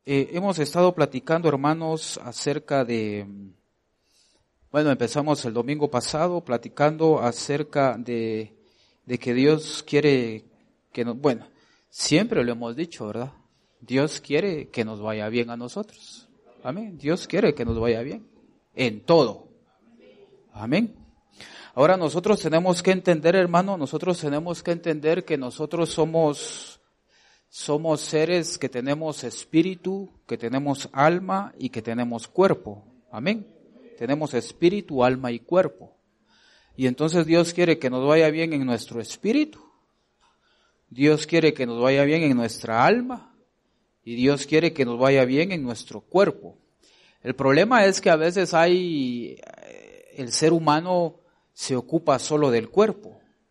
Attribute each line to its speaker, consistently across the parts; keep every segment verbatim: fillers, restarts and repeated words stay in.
Speaker 1: Eh, hemos estado platicando, hermanos, acerca de, bueno, empezamos el domingo pasado platicando acerca de, de que Dios quiere que nos, bueno, siempre lo hemos dicho, ¿verdad? Dios quiere que nos vaya bien a nosotros. Amén. Dios quiere que nos vaya bien en todo. Amén. Ahora nosotros tenemos que entender, hermano, nosotros tenemos que entender que nosotros somos Somos seres que tenemos espíritu, que tenemos alma y que tenemos cuerpo. Amén. Tenemos espíritu, alma y cuerpo. Y entonces Dios quiere que nos vaya bien en nuestro espíritu. Dios quiere que nos vaya bien en nuestra alma. Y Dios quiere que nos vaya bien en nuestro cuerpo. El problema es que a veces hay, el ser humano se ocupa solo del cuerpo.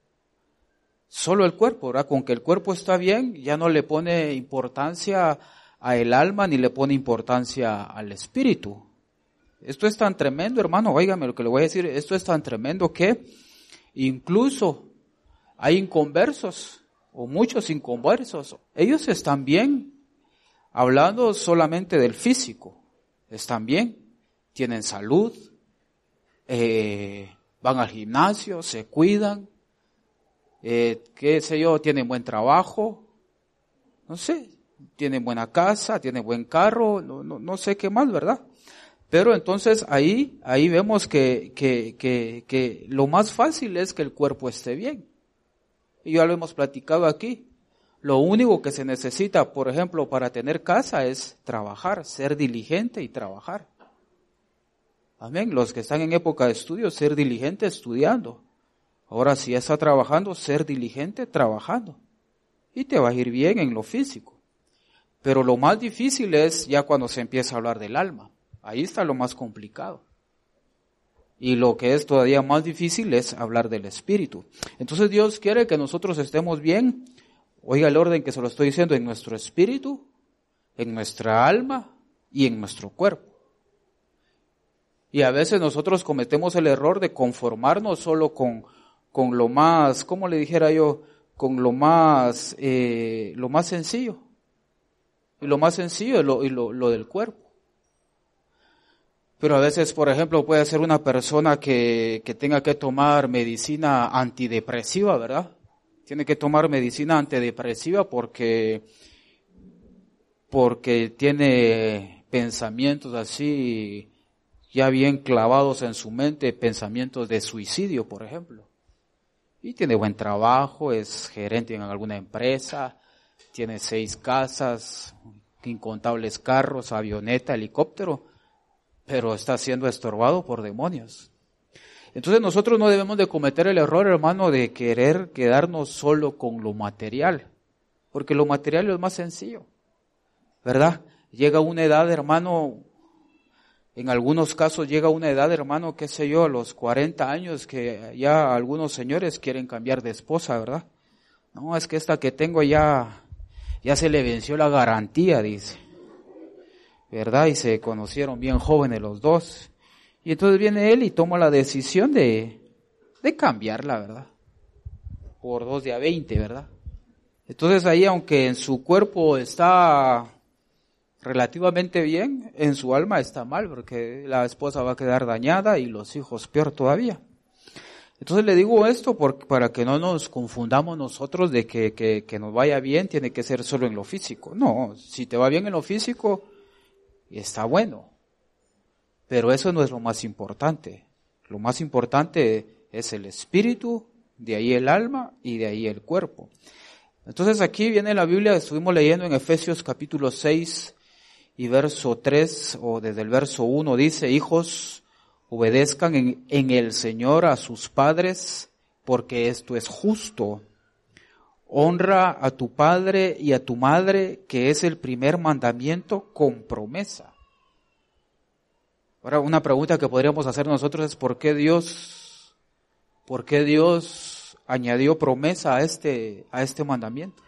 Speaker 1: Solo el cuerpo, ¿verdad? Con que el cuerpo está bien, ya no le pone importancia a el alma ni le pone importancia al espíritu. Esto es tan tremendo, hermano, óigame lo que le voy a decir, esto es tan tremendo que incluso hay inconversos, o muchos inconversos, ellos están bien, hablando solamente del físico, están bien, tienen salud, eh, van al gimnasio, se cuidan, Eh, qué sé yo, tienen buen trabajo, no sé, tienen buena casa, tienen buen carro, no, no, no sé qué más, ¿verdad? Pero entonces ahí, ahí vemos que, que, que, que lo más fácil es que el cuerpo esté bien. Y ya lo hemos platicado aquí. Lo único que se necesita, por ejemplo, para tener casa es trabajar, ser diligente y trabajar. Amén. Los que están en época de estudio, ser diligente estudiando. Ahora, si ya está trabajando, ser diligente trabajando. Y te va a ir bien en lo físico. Pero lo más difícil es ya cuando se empieza a hablar del alma. Ahí está lo más complicado. Y lo que es todavía más difícil es hablar del espíritu. Entonces Dios quiere que nosotros estemos bien. Oiga el orden que se lo estoy diciendo, en nuestro espíritu, en nuestra alma y en nuestro cuerpo. Y a veces nosotros cometemos el error de conformarnos solo con con lo más, ¿cómo le dijera yo? Con lo más, eh, lo más sencillo. Y lo más sencillo es lo, y lo, lo del cuerpo. Pero a veces, por ejemplo, puede ser una persona que, que tenga que tomar medicina antidepresiva, ¿verdad? Tiene que tomar medicina antidepresiva porque, porque tiene pensamientos así, ya bien clavados en su mente, pensamientos de suicidio, por ejemplo. Y tiene buen trabajo, es gerente en alguna empresa, tiene seis casas, incontables carros, avioneta, helicóptero, pero está siendo estorbado por demonios. Entonces nosotros no debemos de cometer el error, hermano, de querer quedarnos solo con lo material, porque lo material es más sencillo, ¿verdad? Llega una edad, hermano, en algunos casos llega una edad, hermano, qué sé yo, a los cuarenta años, que ya algunos señores quieren cambiar de esposa, ¿verdad? No, es que esta que tengo ya, ya se le venció la garantía, dice, ¿verdad? Y se conocieron bien jóvenes los dos. Y entonces viene él y toma la decisión de, de cambiarla, ¿verdad? Por dos de a veinte, ¿verdad? Entonces ahí, aunque en su cuerpo está relativamente bien, en su alma está mal, porque la esposa va a quedar dañada y los hijos peor todavía. Entonces le digo esto porque, para que no nos confundamos nosotros de que, que, que nos vaya bien tiene que ser solo en lo físico. No, si te va bien en lo físico, está bueno. Pero eso no es lo más importante. Lo más importante es el espíritu, de ahí el alma y de ahí el cuerpo. Entonces aquí viene la Biblia, estuvimos leyendo en Efesios capítulo seis, y verso tres, o desde el verso uno, dice, hijos, obedezcan en, en el Señor a sus padres, porque esto es justo. Honra a tu padre y a tu madre, que es el primer mandamiento con promesa. Ahora, una pregunta que podríamos hacer nosotros es, ¿por qué Dios, por qué Dios añadió promesa a este, a este mandamiento?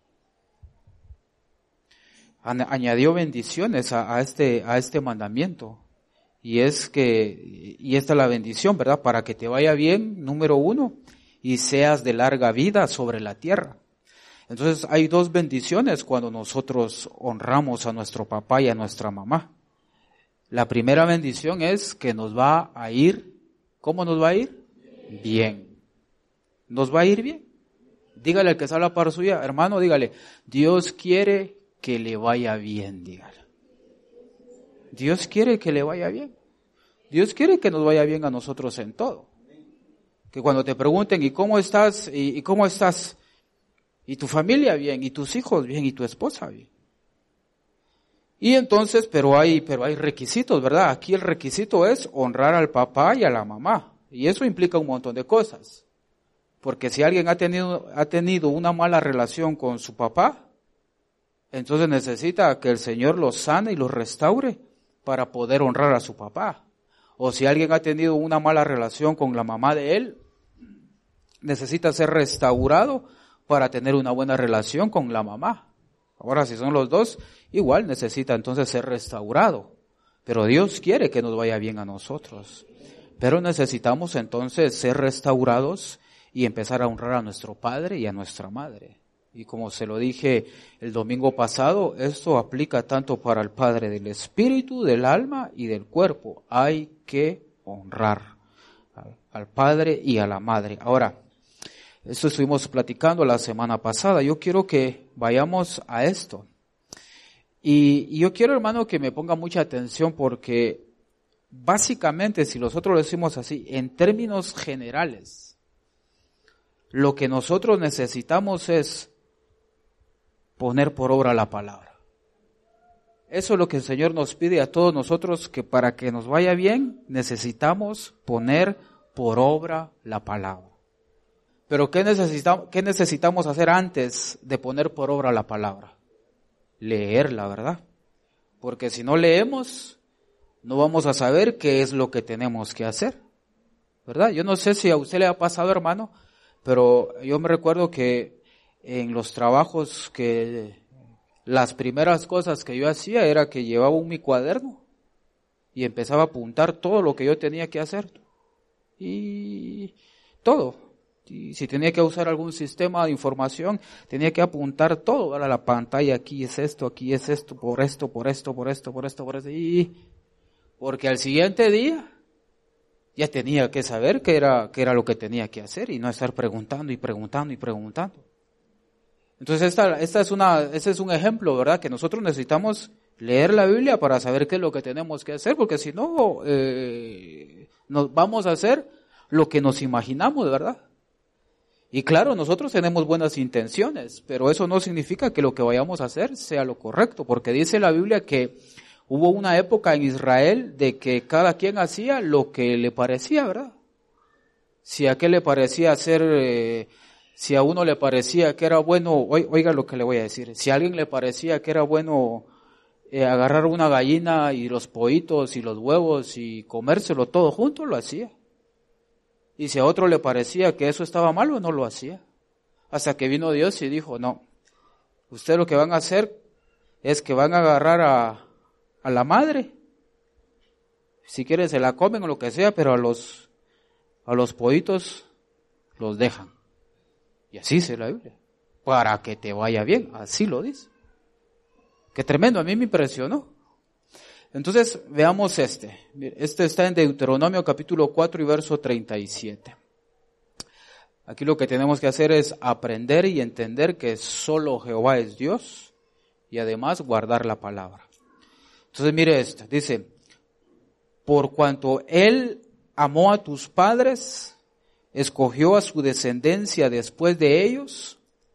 Speaker 1: Añadió bendiciones a, a este a este mandamiento, y es que y esta es la bendición, ¿verdad? Para que te vaya bien, número uno, y seas de larga vida sobre la tierra. Entonces hay dos bendiciones cuando nosotros honramos a nuestro papá y a nuestra mamá. La primera bendición es que nos va a ir, ¿cómo nos va a ir? Bien. ¿Nos va a ir bien? Dígale al que está a la par suya, hermano, dígale, Dios quiere que le vaya bien, dígale. Dios quiere que le vaya bien. Dios quiere que nos vaya bien a nosotros en todo. Que cuando te pregunten, ¿y cómo estás? ¿Y, y cómo estás? Y tu familia bien, y tus hijos bien, y tu esposa bien. Y entonces, pero hay, pero hay requisitos, ¿verdad? Aquí el requisito es honrar al papá y a la mamá. Y eso implica un montón de cosas. Porque si alguien ha tenido, ha tenido una mala relación con su papá, entonces necesita que el Señor los sane y los restaure para poder honrar a su papá. O si alguien ha tenido una mala relación con la mamá de él, necesita ser restaurado para tener una buena relación con la mamá. Ahora, si son los dos, igual necesita entonces ser restaurado. Pero Dios quiere que nos vaya bien a nosotros. Pero necesitamos entonces ser restaurados y empezar a honrar a nuestro padre y a nuestra madre. Y como se lo dije el domingo pasado, esto aplica tanto para el padre del espíritu, del alma y del cuerpo. Hay que honrar al, al padre y a la madre. Ahora, esto estuvimos platicando la semana pasada. Yo quiero que vayamos a esto. Y, y yo quiero, hermano, que me ponga mucha atención porque básicamente, si nosotros lo decimos así, en términos generales, lo que nosotros necesitamos es poner por obra la palabra. Eso es lo que el Señor nos pide a todos nosotros, que para que nos vaya bien, necesitamos poner por obra la palabra. Pero ¿qué necesitamos, qué necesitamos hacer antes de poner por obra la palabra? Leerla, ¿verdad? Porque si no leemos, no vamos a saber qué es lo que tenemos que hacer, ¿verdad? Yo no sé si a usted le ha pasado, hermano, pero yo me recuerdo que en los trabajos que las primeras cosas que yo hacía era que llevaba un mi cuaderno y empezaba a apuntar todo lo que yo tenía que hacer. Y todo. Y si tenía que usar algún sistema de información, tenía que apuntar todo. Ahora la pantalla, aquí es esto, aquí es esto, por esto, por esto, por esto, por esto, por esto. Y porque al siguiente día ya tenía que saber qué era, qué era lo que tenía que hacer y no estar preguntando y preguntando y preguntando. Entonces esta, esta es una, este es un ejemplo, ¿verdad? Que nosotros necesitamos leer la Biblia para saber qué es lo que tenemos que hacer, porque si no, eh, nos vamos a hacer lo que nos imaginamos, ¿verdad? Y claro, nosotros tenemos buenas intenciones, pero eso no significa que lo que vayamos a hacer sea lo correcto, porque dice la Biblia que hubo una época en Israel de que cada quien hacía lo que le parecía, ¿verdad? Si a qué le parecía hacer, eh, si a uno le parecía que era bueno, oiga lo que le voy a decir, si a alguien le parecía que era bueno eh, agarrar una gallina y los pollitos y los huevos y comérselo todo junto, lo hacía. Y si a otro le parecía que eso estaba malo, no lo hacía. Hasta que vino Dios y dijo, no, ustedes lo que van a hacer es que van a agarrar a, a la madre. Si quieren se la comen o lo que sea, pero a los, a los pollitos los dejan. Y así dice la Biblia. Para que te vaya bien, así lo dice. Qué tremendo, a mí me impresionó. Entonces, veamos este. Este está en Deuteronomio capítulo cuatro y verso treinta y siete. Aquí lo que tenemos que hacer es aprender y entender que solo Jehová es Dios y además guardar la palabra. Entonces, mire esto. Dice, por cuanto Él amó a tus padres, escogió a su descendencia después de ellos,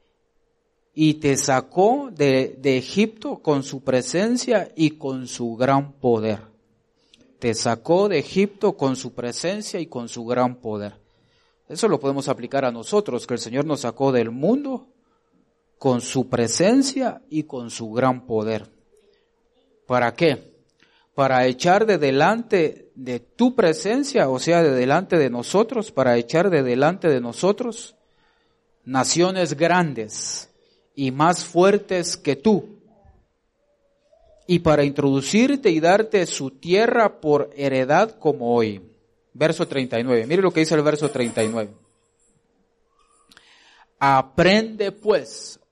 Speaker 1: y te sacó de, de Egipto con su presencia y con su gran poder. Te sacó de Egipto con su presencia y con su gran poder. Eso lo podemos aplicar a nosotros, que el Señor nos sacó del mundo con su presencia y con su gran poder. ¿Para qué? Para echar de delante de tu presencia, o sea, de delante de nosotros, para echar de delante de nosotros naciones grandes y más fuertes que tú, y para introducirte y darte su tierra por heredad como hoy. Verso treinta y nueve, mire lo que dice el verso treinta y nueve. Aprende pues,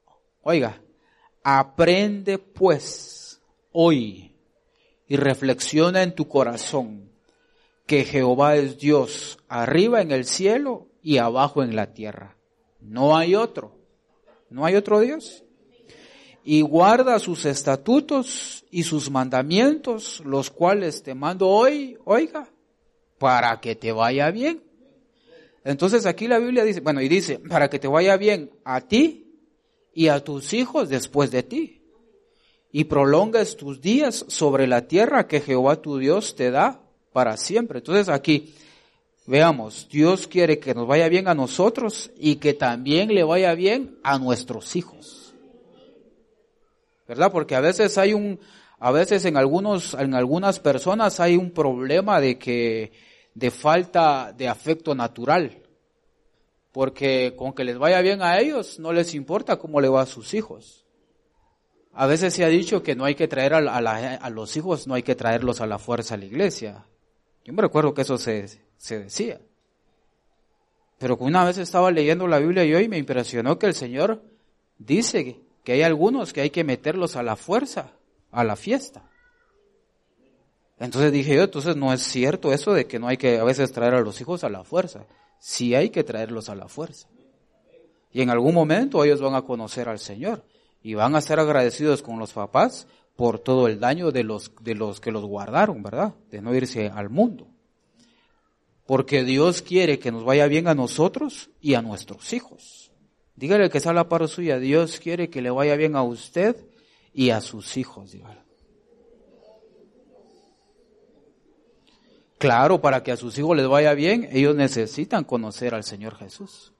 Speaker 1: Oiga, aprende pues hoy y reflexiona en tu corazón que Jehová es Dios arriba en el cielo y abajo en la tierra. No hay otro, no hay otro Dios. Y guarda sus estatutos y sus mandamientos, los cuales te mando hoy, oiga, para que te vaya bien. Entonces aquí la Biblia dice, bueno, y dice, para que te vaya bien a ti y a tus hijos después de ti, y prolongues tus días sobre la tierra que Jehová tu Dios te da para siempre. Entonces aquí, veamos, Dios quiere que nos vaya bien a nosotros y que también le vaya bien a nuestros hijos. ¿Verdad? Porque a veces hay un, a veces en algunos, en algunas personas hay un problema de que, de falta de afecto natural. Porque con que les vaya bien a ellos, no les importa cómo le va a sus hijos. A veces se ha dicho que no hay que traer a, la, a, la, a los hijos, no hay que traerlos a la fuerza a la iglesia. Yo me recuerdo que eso se, se decía. Pero una vez estaba leyendo la Biblia y hoy me impresionó que el Señor dice que que hay algunos que hay que meterlos a la fuerza, a la fiesta. Entonces dije yo, entonces no es cierto eso de que no hay que a veces traer a los hijos a la fuerza. Sí hay que traerlos a la fuerza. Y en algún momento ellos van a conocer al Señor y van a estar agradecidos con los papás por todo el daño de los, de los que los guardaron, ¿verdad? De no irse al mundo. Porque Dios quiere que nos vaya bien a nosotros y a nuestros hijos. Dígale que está a la par suya, Dios quiere que le vaya bien a usted y a sus hijos, dígale. Claro, para que a sus hijos les vaya bien, ellos necesitan conocer al Señor Jesús.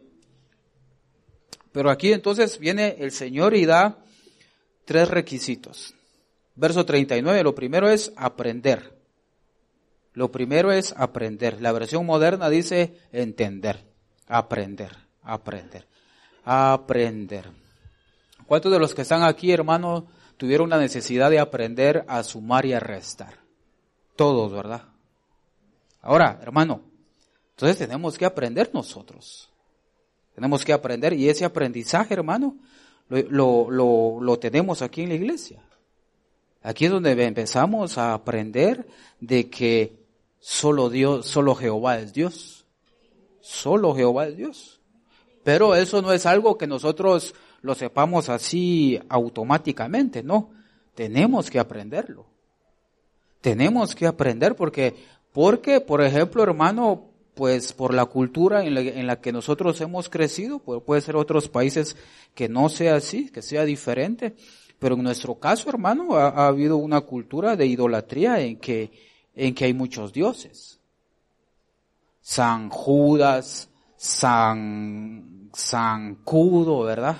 Speaker 1: Pero aquí entonces viene el Señor y da tres requisitos. Verso treinta y nueve, lo primero es aprender. Lo primero es aprender. La versión moderna dice entender, aprender, aprender. Aprender. ¿Cuántos de los que están aquí, hermano, tuvieron la necesidad de aprender a sumar y a restar? Todos, ¿verdad? Ahora, hermano, entonces tenemos que aprender nosotros. Tenemos que aprender y ese aprendizaje, hermano, lo, lo, lo, lo tenemos aquí en la iglesia. Aquí es donde empezamos a aprender de que solo Dios, solo Jehová es Dios. Solo Jehová es Dios. Pero eso no es algo que nosotros lo sepamos así automáticamente, no. Tenemos que aprenderlo. Tenemos que aprender porque, porque, por ejemplo, hermano, pues por la cultura en la, en la que nosotros hemos crecido, pues puede ser otros países que no sea así, que sea diferente. Pero en nuestro caso, hermano, ha, ha habido una cultura de idolatría en que, en que hay muchos dioses. San Judas, San, San Cudo, ¿verdad?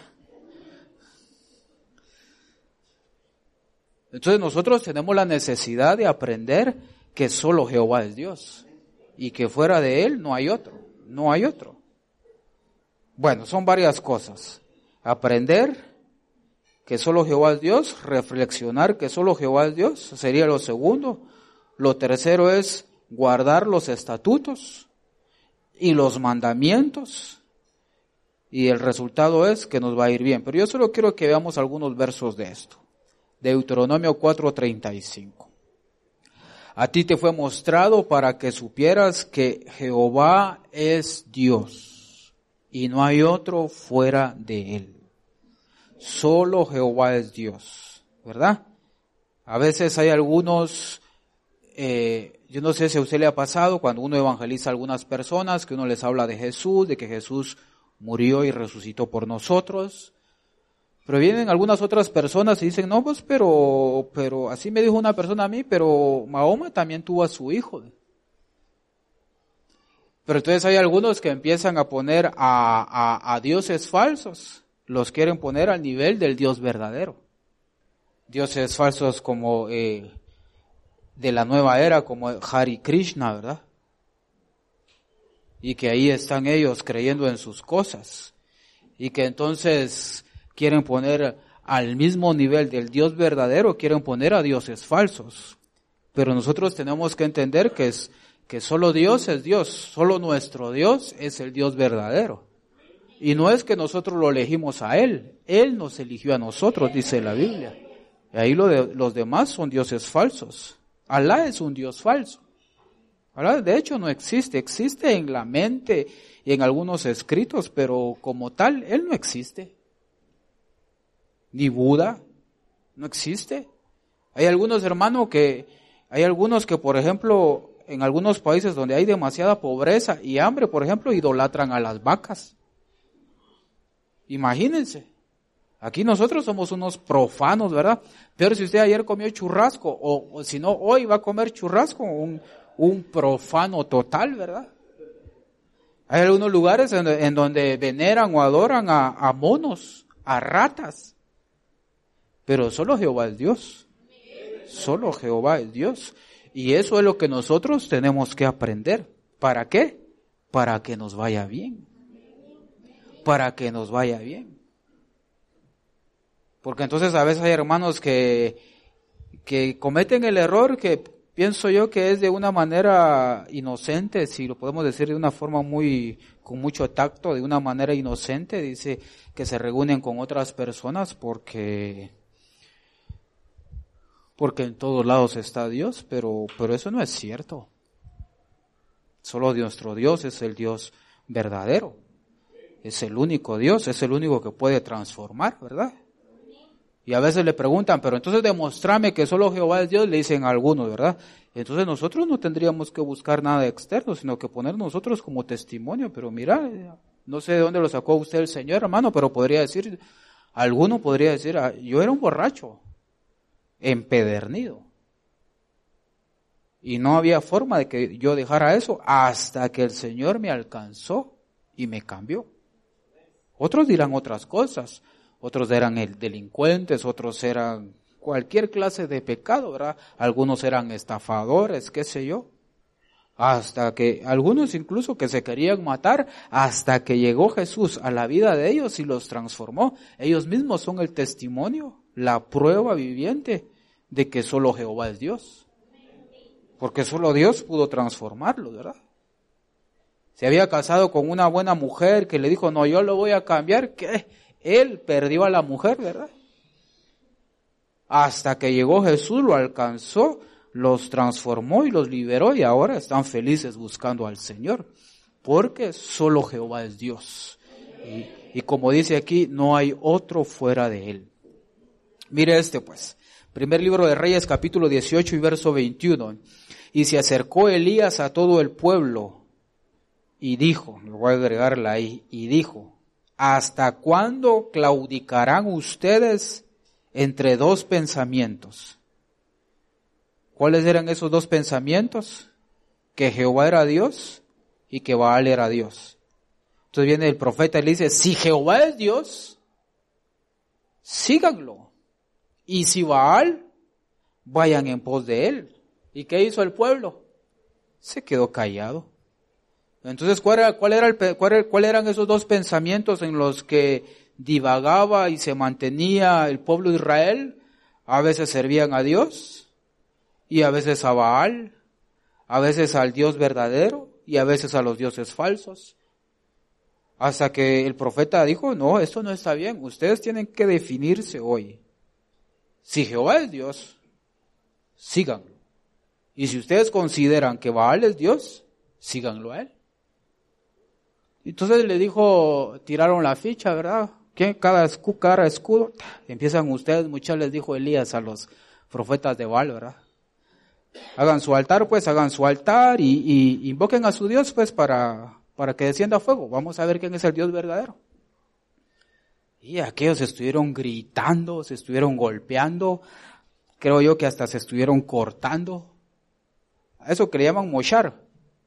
Speaker 1: Entonces nosotros tenemos la necesidad de aprender que solo Jehová es Dios y que fuera de Él no hay otro, no hay otro. Bueno, son varias cosas. Aprender que solo Jehová es Dios, reflexionar que solo Jehová es Dios, sería lo segundo. Lo tercero es guardar los estatutos y los mandamientos, y el resultado es que nos va a ir bien. Pero yo solo quiero que veamos algunos versos de esto. Deuteronomio cuatro treinta y cinco. A ti te fue mostrado para que supieras que Jehová es Dios, y no hay otro fuera de Él. Solo Jehová es Dios, ¿verdad? A veces hay algunos... Eh, yo no sé si a usted le ha pasado cuando uno evangeliza a algunas personas, que uno les habla de Jesús, de que Jesús murió y resucitó por nosotros. Pero vienen algunas otras personas y dicen, no, pues, pero, pero así me dijo una persona a mí, pero Mahoma también tuvo a su hijo. Pero entonces hay algunos que empiezan a poner a, a, a dioses falsos, los quieren poner al nivel del Dios verdadero. Dioses falsos como... Eh, de la nueva era como Hare Krishna, ¿verdad? Y que ahí están ellos creyendo en sus cosas y que entonces quieren poner al mismo nivel del Dios verdadero, quieren poner a dioses falsos. Pero nosotros tenemos que entender que es que solo Dios es Dios, solo nuestro Dios es el Dios verdadero. Y no es que nosotros lo elegimos a Él, Él nos eligió a nosotros, dice la Biblia. Y ahí lo de, los demás son dioses falsos. Alá es un Dios falso. Alá de hecho no existe, existe en la mente y en algunos escritos, pero como tal, Él no existe. Ni Buda, no existe. Hay algunos hermanos que, hay algunos que por ejemplo, en algunos países donde hay demasiada pobreza y hambre, por ejemplo, idolatran a las vacas. Imagínense. Aquí nosotros somos unos profanos, ¿verdad? Pero si usted ayer comió churrasco, o, o si no, hoy va a comer churrasco, un, un profano total, ¿verdad? Hay algunos lugares en, en donde veneran o adoran a, a monos, a ratas. Pero solo Jehová es Dios. Solo Jehová es Dios. Y eso es lo que nosotros tenemos que aprender. ¿Para qué? Para que nos vaya bien. Para que nos vaya bien. Porque entonces a veces hay hermanos que, que cometen el error que pienso yo que es de una manera inocente, si lo podemos decir de una forma muy, con mucho tacto, de una manera inocente, dice que se reúnen con otras personas porque, porque en todos lados está Dios, pero, pero eso no es cierto. Solo nuestro Dios es el Dios verdadero. Es el único Dios, es el único que puede transformar, ¿verdad? Y a veces le preguntan, pero entonces demostrame que solo Jehová es Dios, le dicen algunos, ¿verdad? Entonces nosotros no tendríamos que buscar nada externo, sino que poner nosotros como testimonio. Pero mira, no sé de dónde lo sacó usted el Señor, hermano, pero podría decir, alguno podría decir, yo era un borracho, empedernido. Y no había forma de que yo dejara eso hasta que el Señor me alcanzó y me cambió. Otros dirán otras cosas. Otros eran delincuentes, otros eran cualquier clase de pecado, ¿verdad? Algunos eran estafadores, qué sé yo. Hasta que, algunos incluso que se querían matar, hasta que llegó Jesús a la vida de ellos y los transformó. Ellos mismos son el testimonio, la prueba viviente de que solo Jehová es Dios. Porque solo Dios pudo transformarlo, ¿verdad? Se había casado con una buena mujer que le dijo, no, yo lo voy a cambiar, ¿qué? Él perdió a la mujer, ¿verdad? Hasta que llegó Jesús, lo alcanzó, los transformó y los liberó y ahora están felices buscando al Señor. Porque solo Jehová es Dios. Y, y como dice aquí, no hay otro fuera de Él. Mire este pues. Primer libro de Reyes, capítulo dieciocho y verso veintiuno. Y se acercó Elías a todo el pueblo y dijo, lo voy a agregarla ahí, y dijo, ¿hasta cuándo claudicarán ustedes entre dos pensamientos? ¿Cuáles eran esos dos pensamientos? Que Jehová era Dios y que Baal era Dios. Entonces viene el profeta y le dice, si Jehová es Dios, síganlo. Y si Baal, vayan en pos de él. ¿Y qué hizo el pueblo? Se quedó callado. Entonces, ¿cuál era, cuál era el, cuál, cuál eran esos dos pensamientos en los que divagaba y se mantenía el pueblo de Israel? A veces servían a Dios y a veces a Baal, a veces al Dios verdadero y a veces a los dioses falsos. Hasta que el profeta dijo, no, esto no está bien, ustedes tienen que definirse hoy. Si Jehová es Dios, síganlo. Y si ustedes consideran que Baal es Dios, síganlo a él. Entonces le dijo, tiraron la ficha, ¿verdad? ¿Qué? Cada escudo, cada escudo. Empiezan ustedes, muchachos, les dijo Elías a los profetas de Baal, ¿verdad? Hagan su altar, pues, hagan su altar y, y invoquen a su Dios, pues, para, para que descienda fuego. Vamos a ver quién es el Dios verdadero. Y aquellos estuvieron gritando, se estuvieron golpeando, creo yo que hasta se estuvieron cortando. A eso que le llaman mochar.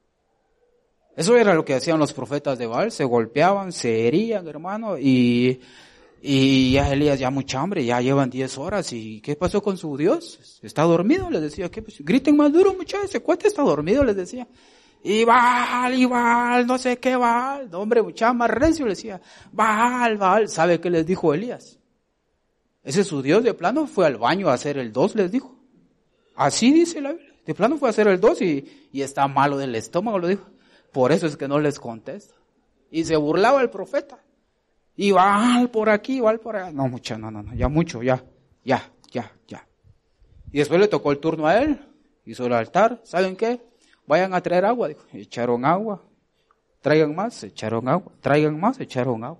Speaker 1: Eso era lo que hacían los profetas de Baal, se golpeaban, se herían, hermano, y, y ya Elías, ya mucha hambre, ya llevan diez horas, ¿y qué pasó con su Dios? ¿Está dormido? Les decía, ¿qué? Pues, griten más duro, muchachos, ese cuate está dormido, les decía. Y Baal, y Baal, no sé qué Baal, no, hombre, muchacho, más recio, les decía, Baal, Baal, ¿sabe qué les dijo Elías? Ese su Dios de plano fue al baño a hacer el dos, les dijo. Así dice la Biblia, de plano fue a hacer el dos y, y está malo del estómago, lo dijo. Por eso es que no les contesta. Y se burlaba el profeta. Y va por aquí, va por allá. No, mucha, no, no, no, ya mucho, ya, ya, ya, ya. Y después le tocó el turno a él, hizo el altar, ¿saben qué? Vayan a traer agua, dijo. Echaron agua, traigan más, echaron agua, traigan más, echaron agua.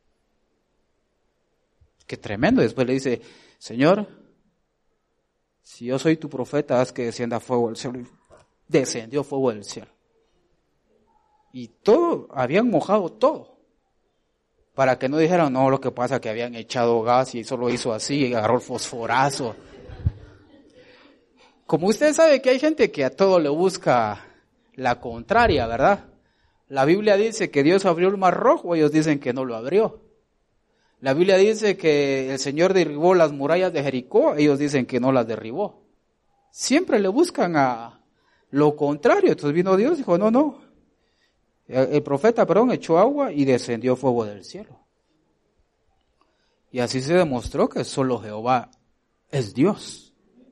Speaker 1: Qué tremendo. Después le dice, Señor, si yo soy tu profeta, haz que descienda fuego del cielo. Descendió fuego del cielo. Y todo, habían mojado todo. Para que no dijeran, no, lo que pasa es que habían echado gas y eso lo hizo así, y agarró el fosforazo. Como usted sabe que hay gente que a todo le busca la contraria, ¿verdad? La Biblia dice que Dios abrió el mar rojo, ellos dicen que no lo abrió. La Biblia dice que el Señor derribó las murallas de Jericó, ellos dicen que no las derribó. Siempre le buscan a lo contrario. Entonces vino Dios y dijo, no, no. El profeta, perdón, echó agua y descendió fuego del cielo. Y así se demostró que solo Jehová es Dios.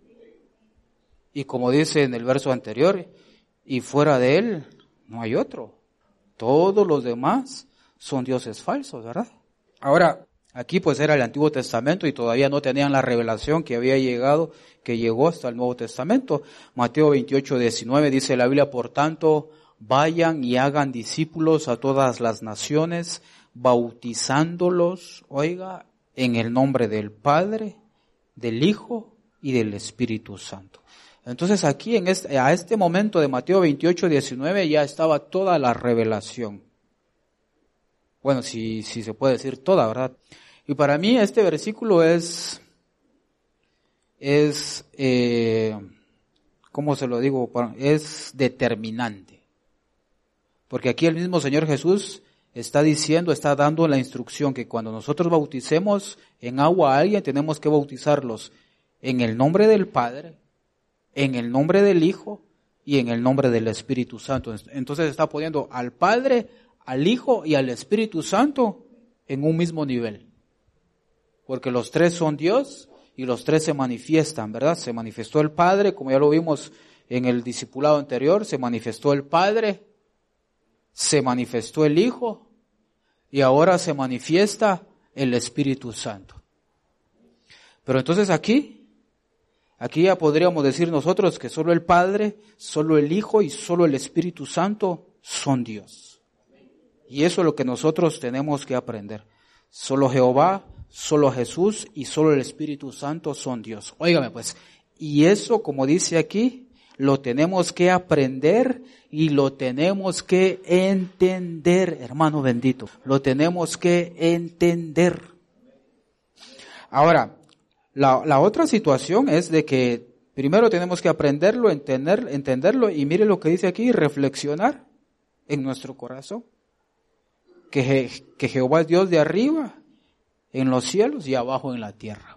Speaker 1: Y como dice en el verso anterior, y fuera de él no hay otro. Todos los demás son dioses falsos, ¿verdad? Ahora, aquí pues era el Antiguo Testamento y todavía no tenían la revelación que había llegado, que llegó hasta el Nuevo Testamento. Mateo veintiocho, diecinueve dice la Biblia, por tanto, vayan y hagan discípulos a todas las naciones, bautizándolos, oiga, en el nombre del Padre, del Hijo y del Espíritu Santo. Entonces aquí en este, a este momento de Mateo veintiocho, diecinueve ya estaba toda la revelación. Bueno, si, si se puede decir toda, ¿verdad? Y para mí este versículo es, es, eh, ¿cómo se lo digo? Es determinante. Porque aquí el mismo Señor Jesús está diciendo, está dando la instrucción que cuando nosotros bauticemos en agua a alguien, tenemos que bautizarlos en el nombre del Padre, en el nombre del Hijo y en el nombre del Espíritu Santo. Entonces está poniendo al Padre, al Hijo y al Espíritu Santo en un mismo nivel. Porque los tres son Dios y los tres se manifiestan, ¿verdad? Se manifestó el Padre, como ya lo vimos en el discipulado anterior, se manifestó el Padre, se manifestó el Hijo y ahora se manifiesta el Espíritu Santo. Pero entonces aquí, aquí ya podríamos decir nosotros que solo el Padre, solo el Hijo y solo el Espíritu Santo son Dios. Y eso es lo que nosotros tenemos que aprender. Solo Jehová, solo Jesús y solo el Espíritu Santo son Dios. Óigame pues, y eso como dice aquí, lo tenemos que aprender y lo tenemos que entender, hermano bendito. Lo tenemos que entender. Ahora, la, la otra situación es de que primero tenemos que aprenderlo, entender, entenderlo y mire lo que dice aquí, reflexionar en nuestro corazón. Que, que Jehová es Dios de arriba, en los cielos y abajo en la tierra.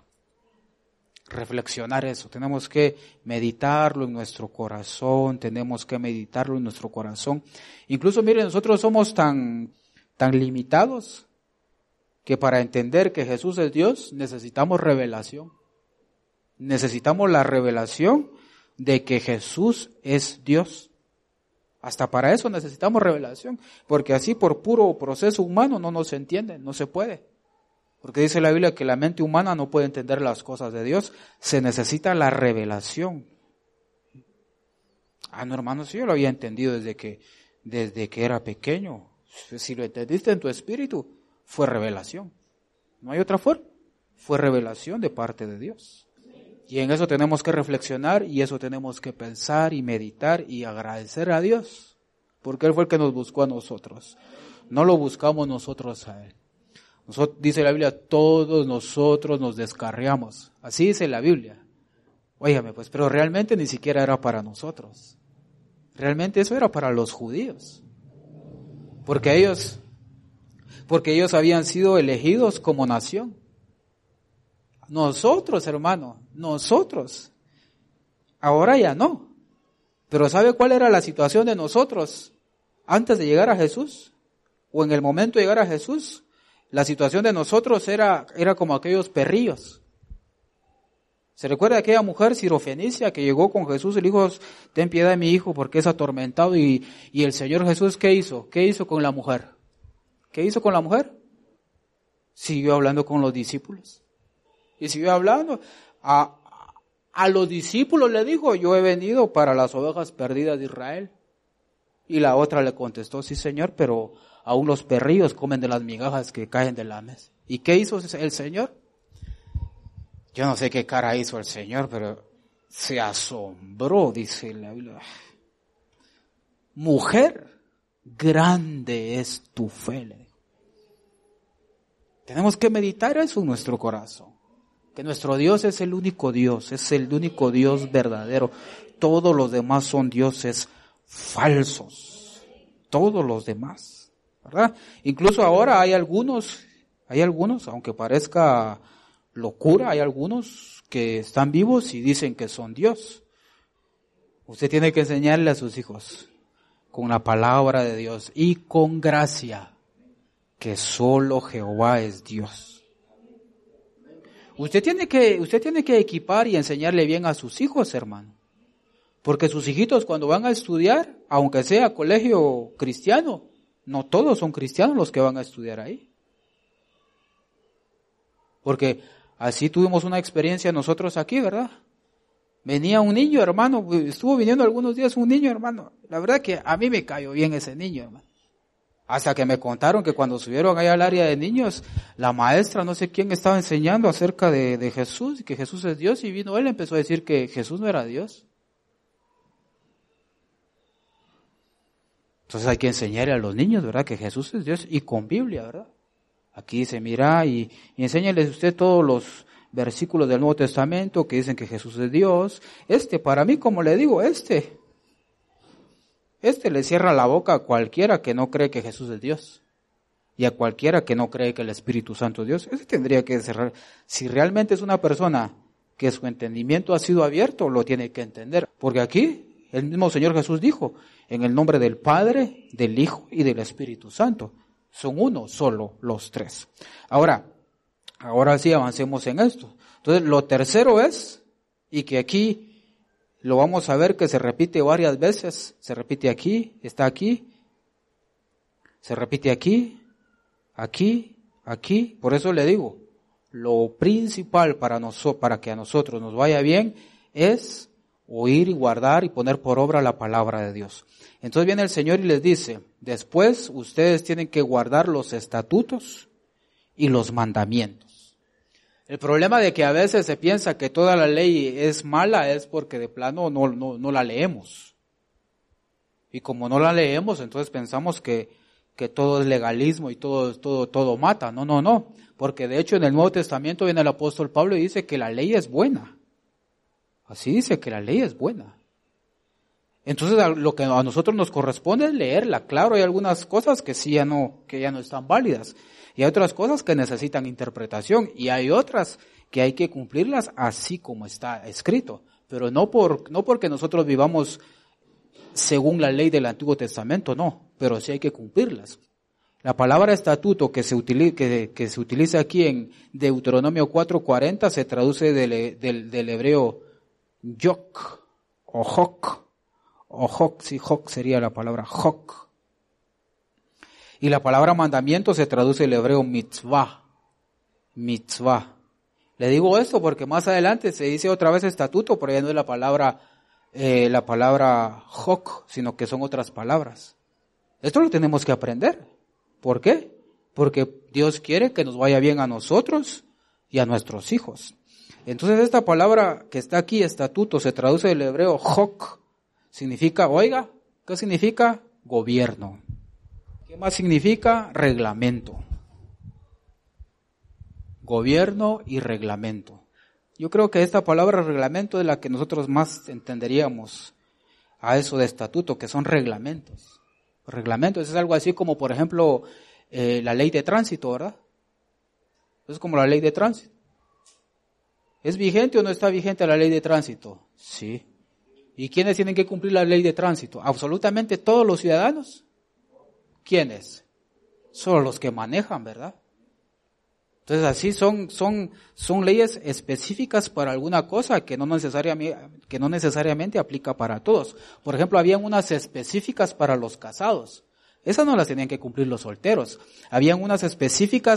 Speaker 1: Reflexionar eso, tenemos que meditarlo en nuestro corazón, tenemos que meditarlo en nuestro corazón. Incluso miren, nosotros somos tan, tan limitados que para entender que Jesús es Dios necesitamos revelación. Necesitamos la revelación de que Jesús es Dios. Hasta para eso necesitamos revelación, porque así por puro proceso humano no nos entiende, no se puede. Porque dice la Biblia que la mente humana no puede entender las cosas de Dios. Se necesita la revelación. Ah, no, hermano, si yo lo había entendido desde que, desde que era pequeño. Si lo entendiste en tu espíritu, fue revelación. No hay otra forma. Fue revelación de parte de Dios. Y en eso tenemos que reflexionar y eso tenemos que pensar y meditar y agradecer a Dios. Porque Él fue el que nos buscó a nosotros. No lo buscamos nosotros a Él. Nosotros, dice la Biblia, todos nosotros nos descarriamos. Así dice la Biblia. Óigame pues, pero realmente ni siquiera era para nosotros. Realmente eso era para los judíos. Porque ellos, porque ellos habían sido elegidos como nación. Nosotros, hermano, nosotros. Ahora ya no. Pero ¿sabe cuál era la situación de nosotros antes de llegar a Jesús? O en el momento de llegar a Jesús. La situación de nosotros era, era como aquellos perrillos. ¿Se recuerda de aquella mujer sirofenicia que llegó con Jesús y le dijo, ten piedad de mi hijo porque es atormentado? Y, y el Señor Jesús, ¿qué hizo? ¿Qué hizo con la mujer? ¿Qué hizo con la mujer? Siguió hablando con los discípulos. Y siguió hablando. A, a los discípulos le dijo, yo he venido para las ovejas perdidas de Israel. Y la otra le contestó, sí Señor, pero aún los perrillos comen de las migajas que caen de la mesa. ¿Y qué hizo el Señor? Yo no sé qué cara hizo el Señor, pero se asombró, dice la Biblia. Mujer, grande es tu fe, le dijo. Tenemos que meditar eso en nuestro corazón. Que nuestro Dios es el único Dios, es el único Dios verdadero. Todos los demás son dioses falsos. Todos los demás, ¿verdad? Incluso ahora hay algunos, hay algunos, aunque parezca locura, hay algunos que están vivos y dicen que son Dios. Usted tiene que enseñarle a sus hijos con la palabra de Dios y con gracia que solo Jehová es Dios. Usted tiene que, usted tiene que equipar y enseñarle bien a sus hijos, hermano. Porque sus hijitos cuando van a estudiar, aunque sea colegio cristiano, no todos son cristianos los que van a estudiar ahí. Porque así tuvimos una experiencia nosotros aquí, ¿verdad? Venía un niño, hermano, estuvo viniendo algunos días un niño, hermano. La verdad que a mí me cayó bien ese niño, hermano. Hasta que me contaron que cuando subieron allá al área de niños, la maestra, no sé quién, estaba enseñando acerca de, de Jesús, y que Jesús es Dios, y vino él y empezó a decir que Jesús no era Dios. Entonces hay que enseñarle a los niños, ¿verdad?, que Jesús es Dios, y con Biblia, ¿verdad? Aquí dice, mira, y, y enséñales usted todos los versículos del Nuevo Testamento que dicen que Jesús es Dios. Este, para mí, como le digo, este... Este le cierra la boca a cualquiera que no cree que Jesús es Dios. Y a cualquiera que no cree que el Espíritu Santo es Dios. Ese tendría que cerrar. Si realmente es una persona que su entendimiento ha sido abierto, lo tiene que entender. Porque aquí el mismo Señor Jesús dijo, en el nombre del Padre, del Hijo y del Espíritu Santo. Son uno solo los tres. Ahora, ahora sí avancemos en esto. Entonces, lo tercero es, y que aquí lo vamos a ver que se repite varias veces, se repite aquí, está aquí, se repite aquí, aquí, aquí. Por eso le digo, lo principal para nosotros, para que a nosotros nos vaya bien, es oír y guardar y poner por obra la palabra de Dios. Entonces viene el Señor y les dice, después ustedes tienen que guardar los estatutos y los mandamientos. El problema de que a veces se piensa que toda la ley es mala es porque de plano no, no, no la leemos. Y como no la leemos, entonces pensamos que, que todo es legalismo y todo, todo, todo mata. No, no, no. Porque de hecho en el Nuevo Testamento viene el apóstol Pablo y dice que la ley es buena. Así dice que la ley es buena. Entonces lo que a nosotros nos corresponde es leerla. Claro, hay algunas cosas que sí ya no, que ya no están válidas. Y hay otras cosas que necesitan interpretación. Y hay otras que hay que cumplirlas así como está escrito. Pero no por, no porque nosotros vivamos según la ley del Antiguo Testamento, no. Pero sí hay que cumplirlas. La palabra estatuto que se utiliza, que, que se utiliza aquí en Deuteronomio cuatro cuarenta se traduce del, del, del hebreo yok o jok. O jok, si jok sería la palabra jok. Y la palabra mandamiento se traduce del hebreo mitzvah. Mitzvah. Le digo esto porque más adelante se dice otra vez estatuto, pero ya no es la palabra, eh, la palabra jok, sino que son otras palabras. Esto lo tenemos que aprender. ¿Por qué? Porque Dios quiere que nos vaya bien a nosotros y a nuestros hijos. Entonces esta palabra que está aquí, estatuto, se traduce del hebreo jok. Significa, oiga, ¿qué significa? Gobierno. ¿Qué más significa? Reglamento. Gobierno y reglamento. Yo creo que esta palabra reglamento es la que nosotros más entenderíamos a eso de estatuto, que son reglamentos. Reglamentos es algo así como, por ejemplo, eh, la ley de tránsito, ¿verdad? Es como la ley de tránsito. ¿Es vigente o no está vigente la ley de tránsito? Sí. ¿Y quiénes tienen que cumplir la ley de tránsito? Absolutamente todos los ciudadanos. ¿Quiénes? Solo los que manejan, ¿verdad? Entonces así son, son, son leyes específicas para alguna cosa que no necesariamente, que no necesariamente aplica para todos. Por ejemplo, habían unas específicas para los casados. Esas no las tenían que cumplir los solteros. Habían unas específicas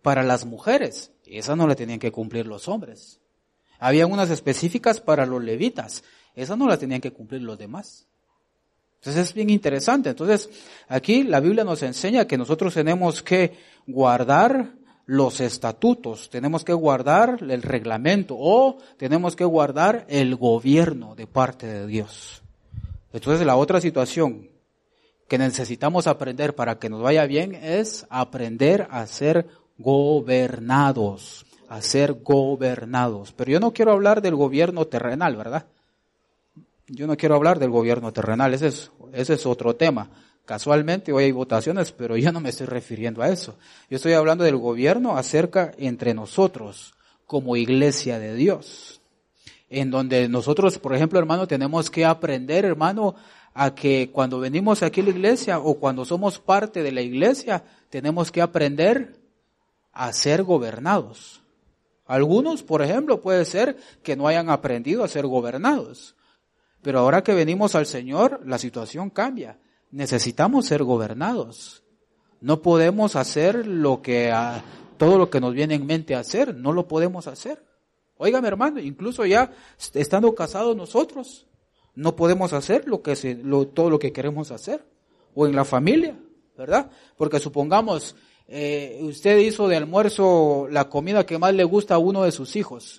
Speaker 1: para las mujeres. Y esas no las tenían que cumplir los hombres. Había unas específicas para los levitas. Esas no las tenían que cumplir los demás. Entonces es bien interesante. Entonces aquí la Biblia nos enseña que nosotros tenemos que guardar los estatutos, tenemos que guardar el reglamento o tenemos que guardar el gobierno de parte de Dios. Entonces la otra situación que necesitamos aprender para que nos vaya bien es aprender a ser gobernados, a ser gobernados. Pero yo no quiero hablar del gobierno terrenal, ¿verdad? Yo no quiero hablar del gobierno terrenal, ese es, ese es otro tema. Casualmente hoy hay votaciones, pero yo no me estoy refiriendo a eso. Yo estoy hablando del gobierno acerca entre nosotros, como iglesia de Dios. En donde nosotros, por ejemplo, hermano, tenemos que aprender, hermano, a que cuando venimos aquí a la iglesia o cuando somos parte de la iglesia, tenemos que aprender a ser gobernados. Algunos, por ejemplo, puede ser que no hayan aprendido a ser gobernados. Pero ahora que venimos al Señor, la situación cambia. Necesitamos ser gobernados. No podemos hacer lo que a, todo lo que nos viene en mente hacer, no lo podemos hacer. Óigame, hermano, incluso ya estando casados nosotros, no podemos hacer lo que se, lo, todo lo que queremos hacer. O en la familia, ¿verdad? Porque supongamos, eh, usted hizo de almuerzo la comida que más le gusta a uno de sus hijos.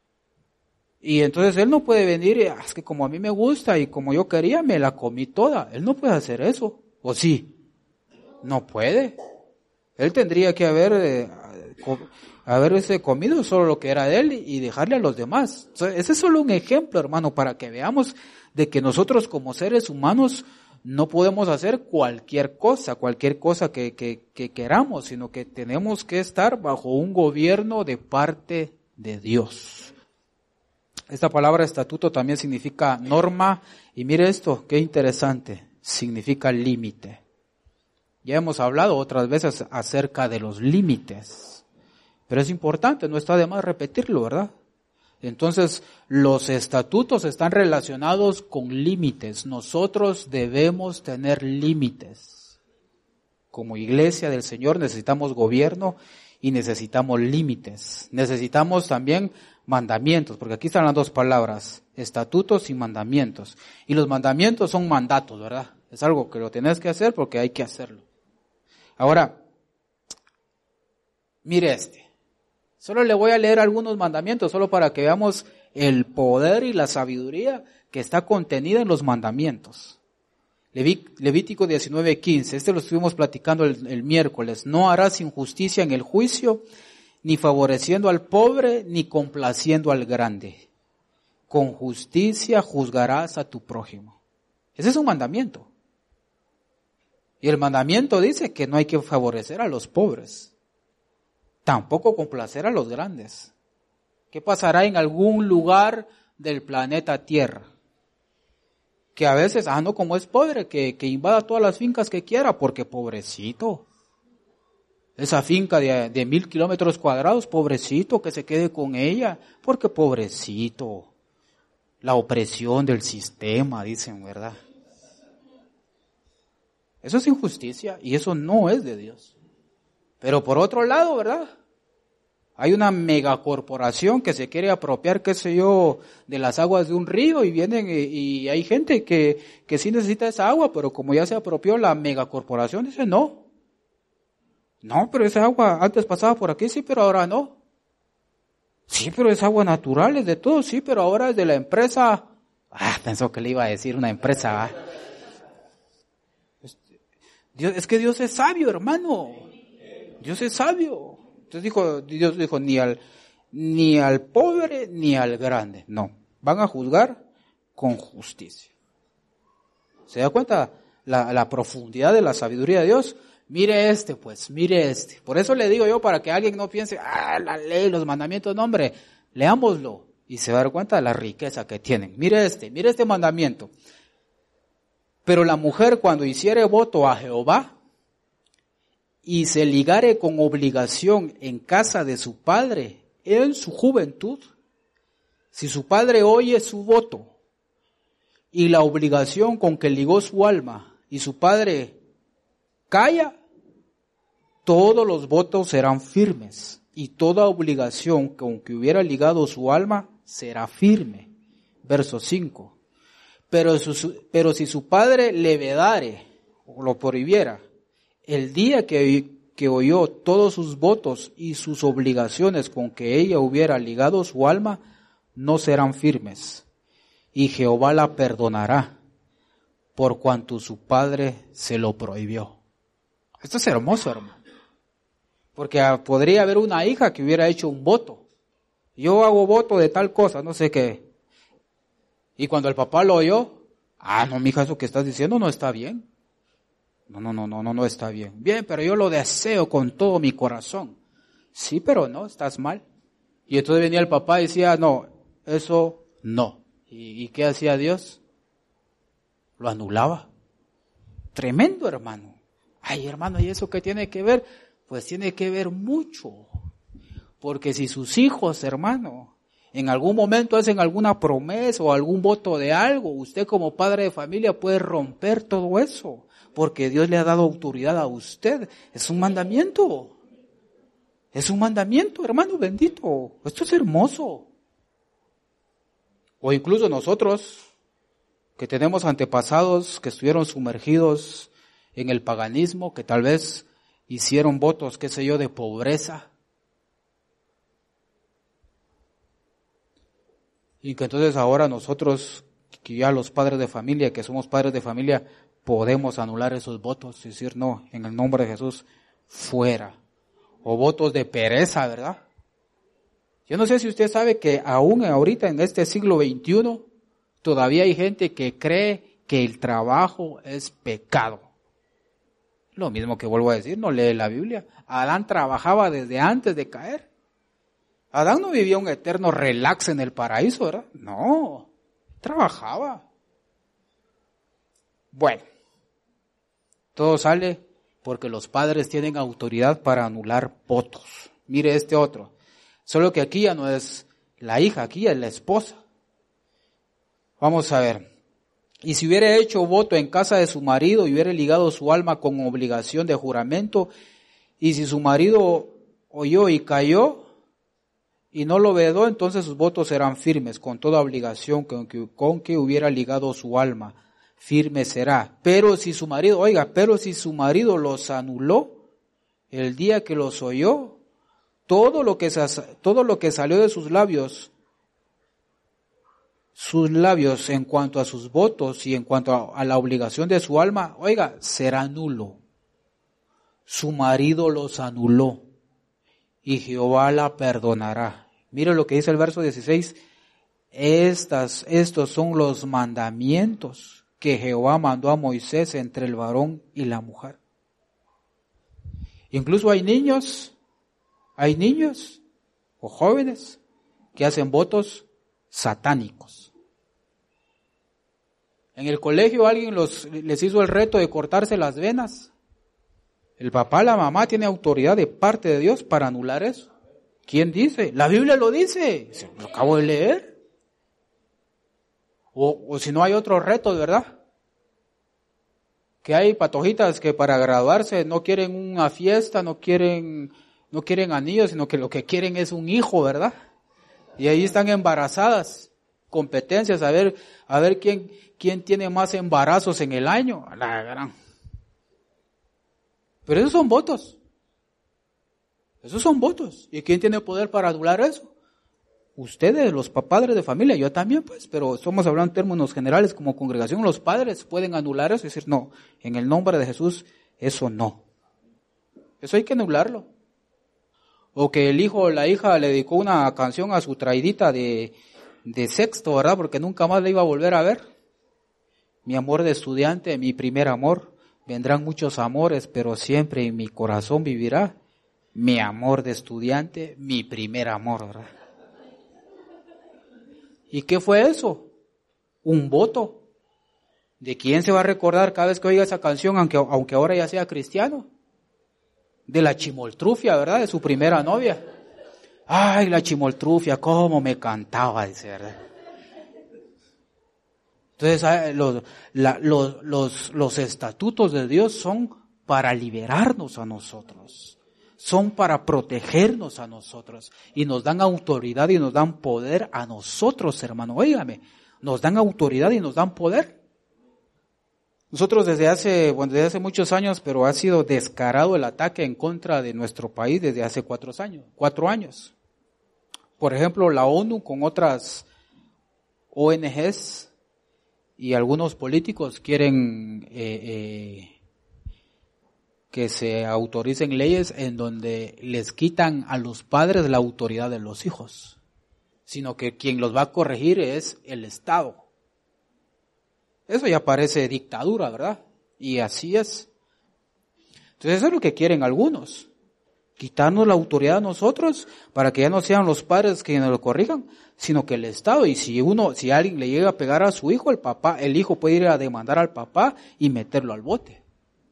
Speaker 1: Y entonces él no puede venir, y, ah, es que como a mí me gusta y como yo quería, me la comí toda. Él no puede hacer eso. ¿O sí? No puede. Él tendría que haber, eh, haberse comido solo lo que era de él y dejarle a los demás. O sea, ese es solo un ejemplo, hermano, para que veamos de que nosotros como seres humanos no podemos hacer cualquier cosa, cualquier cosa que, que, que queramos, sino que tenemos que estar bajo un gobierno de parte de Dios. Esta palabra estatuto también significa norma, y mire esto, qué interesante, significa límite. Ya hemos hablado otras veces acerca de los límites, pero es importante, no está de más repetirlo, ¿verdad? Entonces, los estatutos están relacionados con límites. Nosotros debemos tener límites. Como iglesia del Señor necesitamos gobierno y necesitamos límites. Necesitamos también mandamientos, porque aquí están las dos palabras, estatutos y mandamientos. Y los mandamientos son mandatos, ¿verdad? Es algo que lo tenés que hacer porque hay que hacerlo. Ahora, mire este. Solo le voy a leer algunos mandamientos, solo para que veamos el poder y la sabiduría que está contenida en los mandamientos. Levítico diecinueve quince, este lo estuvimos platicando el, el miércoles. No harás injusticia en el juicio, ni favoreciendo al pobre, ni complaciendo al grande. Con justicia juzgarás a tu prójimo. Ese es un mandamiento. Y el mandamiento dice que no hay que favorecer a los pobres. Tampoco complacer a los grandes. ¿Qué pasará en algún lugar del planeta Tierra? Que a veces, ah, no, como es pobre, que, que invada todas las fincas que quiera, porque pobrecito. Esa finca de, de mil kilómetros cuadrados, pobrecito, que se quede con ella, porque pobrecito. La opresión del sistema, dicen, ¿verdad? Eso es injusticia y eso no es de Dios. Pero por otro lado, ¿verdad? Hay una megacorporación que se quiere apropiar, qué sé yo, de las aguas de un río y vienen y, y hay gente que, que sí necesita esa agua, pero como ya se apropió la megacorporación, dice no. No, pero esa agua antes pasaba por aquí, sí, pero ahora no. Sí, pero es agua natural, es de todo, sí, pero ahora es de la empresa. Ah, pensó que le iba a decir una empresa. ¿Ah? Dios, es que Dios es sabio, hermano. Dios es sabio. Entonces dijo, Dios dijo, ni al, ni al pobre ni al grande. No, van a juzgar con justicia. ¿Se da cuenta la, la profundidad de la sabiduría de Dios? Mire este, pues, mire este. Por eso le digo yo, para que alguien no piense, ah, la ley, los mandamientos, no, hombre, leámoslo y se va a dar cuenta de la riqueza que tienen. Mire este, mire este mandamiento. Pero la mujer cuando hiciere voto a Jehová y se ligare con obligación en casa de su padre en su juventud, si su padre oye su voto y la obligación con que ligó su alma y su padre calla, todos los votos serán firmes y toda obligación con que hubiera ligado su alma será firme. Verso cinco. Pero, su, pero si su padre le vedare o lo prohibiera, el día que, que oyó todos sus votos y sus obligaciones con que ella hubiera ligado su alma, no serán firmes. Y Jehová la perdonará, por cuanto su padre se lo prohibió. Esto es hermoso, hermano. Porque podría haber una hija que hubiera hecho un voto. Yo hago voto de tal cosa, no sé qué. Y cuando el papá lo oyó, ah, no, mija, eso que estás diciendo no está bien. No, no, no, no, no, no está bien. Bien, pero yo lo deseo con todo mi corazón. Sí, pero no, estás mal. Y entonces venía el papá y decía, no, eso no. ¿Y, y qué hacía Dios? Lo anulaba. Tremendo, hermano. Ay, hermano, ¿y eso qué tiene que ver? Pues tiene que ver mucho. Porque si sus hijos, hermano, en algún momento hacen alguna promesa o algún voto de algo, usted como padre de familia puede romper todo eso. Porque Dios le ha dado autoridad a usted. Es un mandamiento. Es un mandamiento, hermano bendito. Esto es hermoso. O incluso nosotros, que tenemos antepasados que estuvieron sumergidos en el paganismo, que tal vez hicieron votos, qué sé yo, de pobreza. Y que entonces ahora nosotros, que ya los padres de familia, que somos padres de familia, podemos anular esos votos y decir, no, en el nombre de Jesús, fuera. O votos de pereza, ¿verdad? Yo no sé si usted sabe que aún ahorita en este siglo veintiuno, todavía hay gente que cree que el trabajo es pecado. Lo mismo que vuelvo a decir, no lee la Biblia. Adán trabajaba desde antes de caer. Adán no vivía un eterno relax en el paraíso, ¿verdad? No, trabajaba. Bueno, todo sale porque los padres tienen autoridad para anular votos. Mire este otro. Solo que aquí ya no es la hija, aquí es la esposa. Vamos a ver. Y si hubiera hecho voto en casa de su marido y hubiera ligado su alma con obligación de juramento, y si su marido oyó y cayó y no lo vedó, entonces sus votos serán firmes, con toda obligación con que, con que hubiera ligado su alma, firme será. Pero si su marido, oiga, pero si su marido los anuló el día que los oyó, todo lo que, todo lo que salió de sus labios, sus labios en cuanto a sus votos y en cuanto a, a la obligación de su alma, oiga, será nulo. Su marido los anuló y Jehová la perdonará. Mire lo que dice el verso dieciséis. Estas, estos son los mandamientos que Jehová mandó a Moisés entre el varón y la mujer. Incluso hay niños, hay niños o jóvenes que hacen votos satánicos. En el colegio alguien los, les hizo el reto de cortarse las venas. El papá, la mamá tiene autoridad de parte de Dios para anular eso. ¿Quién dice? La Biblia lo dice. Lo acabo de leer. O, o si no hay otro reto, ¿verdad? Que hay patojitas que para graduarse no quieren una fiesta, no quieren, no quieren anillos, sino que lo que quieren es un hijo, ¿verdad? Y ahí están embarazadas. Competencias, a ver, a ver quién, quién tiene más embarazos en el año. A la gran. Pero esos son votos. Esos son votos. ¿Y quién tiene poder para anular eso? Ustedes, los padres de familia, yo también, pues, pero estamos hablando en términos generales, como congregación, los padres pueden anular eso y decir, no, en el nombre de Jesús, eso no. Eso hay que anularlo. O que el hijo o la hija le dedicó una canción a su traidita de, de sexto, ¿verdad? Porque nunca más le iba a volver a ver. Mi amor de estudiante, mi primer amor. Vendrán muchos amores, pero siempre en mi corazón vivirá mi amor de estudiante, mi primer amor, ¿verdad? ¿Y qué fue eso? Un voto. ¿De quién se va a recordar cada vez que oiga esa canción, aunque, aunque ahora ya sea cristiano? De la Chimoltrufia, ¿verdad? De su primera novia. Ay, la Chimoltrufia, cómo me cantaba, dice, ¿verdad? Entonces, los, la, los, los, los estatutos de Dios son para liberarnos a nosotros. Son para protegernos a nosotros. Y nos dan autoridad y nos dan poder a nosotros, hermano. Óigame, nos dan autoridad y nos dan poder. Nosotros desde hace, bueno, desde hace muchos años, pero ha sido descarado el ataque en contra de nuestro país desde hace cuatro años. Cuatro años. Por ejemplo, la ONU con otras O N Ges y algunos políticos quieren eh, eh, que se autoricen leyes en donde les quitan a los padres la autoridad de los hijos, sino que quien los va a corregir es el Estado. Eso ya parece dictadura, ¿verdad? Y así es. Entonces eso es lo que quieren algunos. Quitarnos la autoridad a nosotros para que ya no sean los padres quienes lo corrijan, sino que el Estado. Y si uno, si alguien le llega a pegar a su hijo, el papá, el hijo puede ir a demandar al papá y meterlo al bote.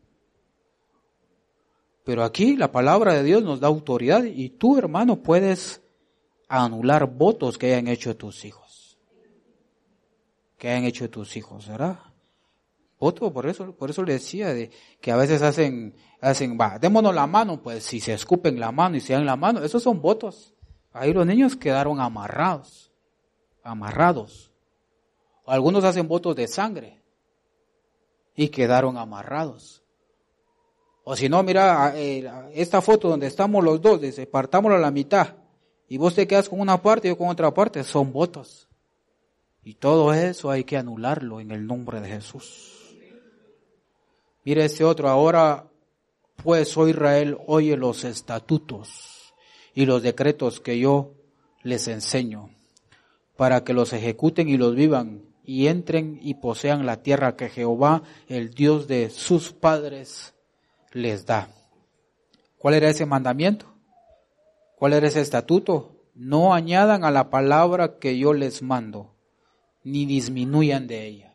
Speaker 1: Pero aquí la palabra de Dios nos da autoridad y tú, hermano, puedes anular votos que hayan hecho tus hijos. Que hayan hecho tus hijos, ¿verdad? Voto, por eso, por eso le decía de que a veces hacen, hacen, va, démonos la mano, pues si se escupen la mano y se dan la mano, esos son votos. Ahí los niños quedaron amarrados, amarrados. Algunos hacen votos de sangre y quedaron amarrados. O si no, mira, esta foto donde estamos los dos, dice, partámoslo a la mitad, y vos te quedas con una parte y yo con otra parte, son votos. Y todo eso hay que anularlo en el nombre de Jesús. Mire este otro, ahora pues, oh Israel, oye los estatutos y los decretos que yo les enseño, para que los ejecuten y los vivan, y entren y posean la tierra que Jehová, el Dios de sus padres, les da. ¿Cuál era ese mandamiento? ¿Cuál era ese estatuto? No añadan a la palabra que yo les mando, ni disminuyan de ella.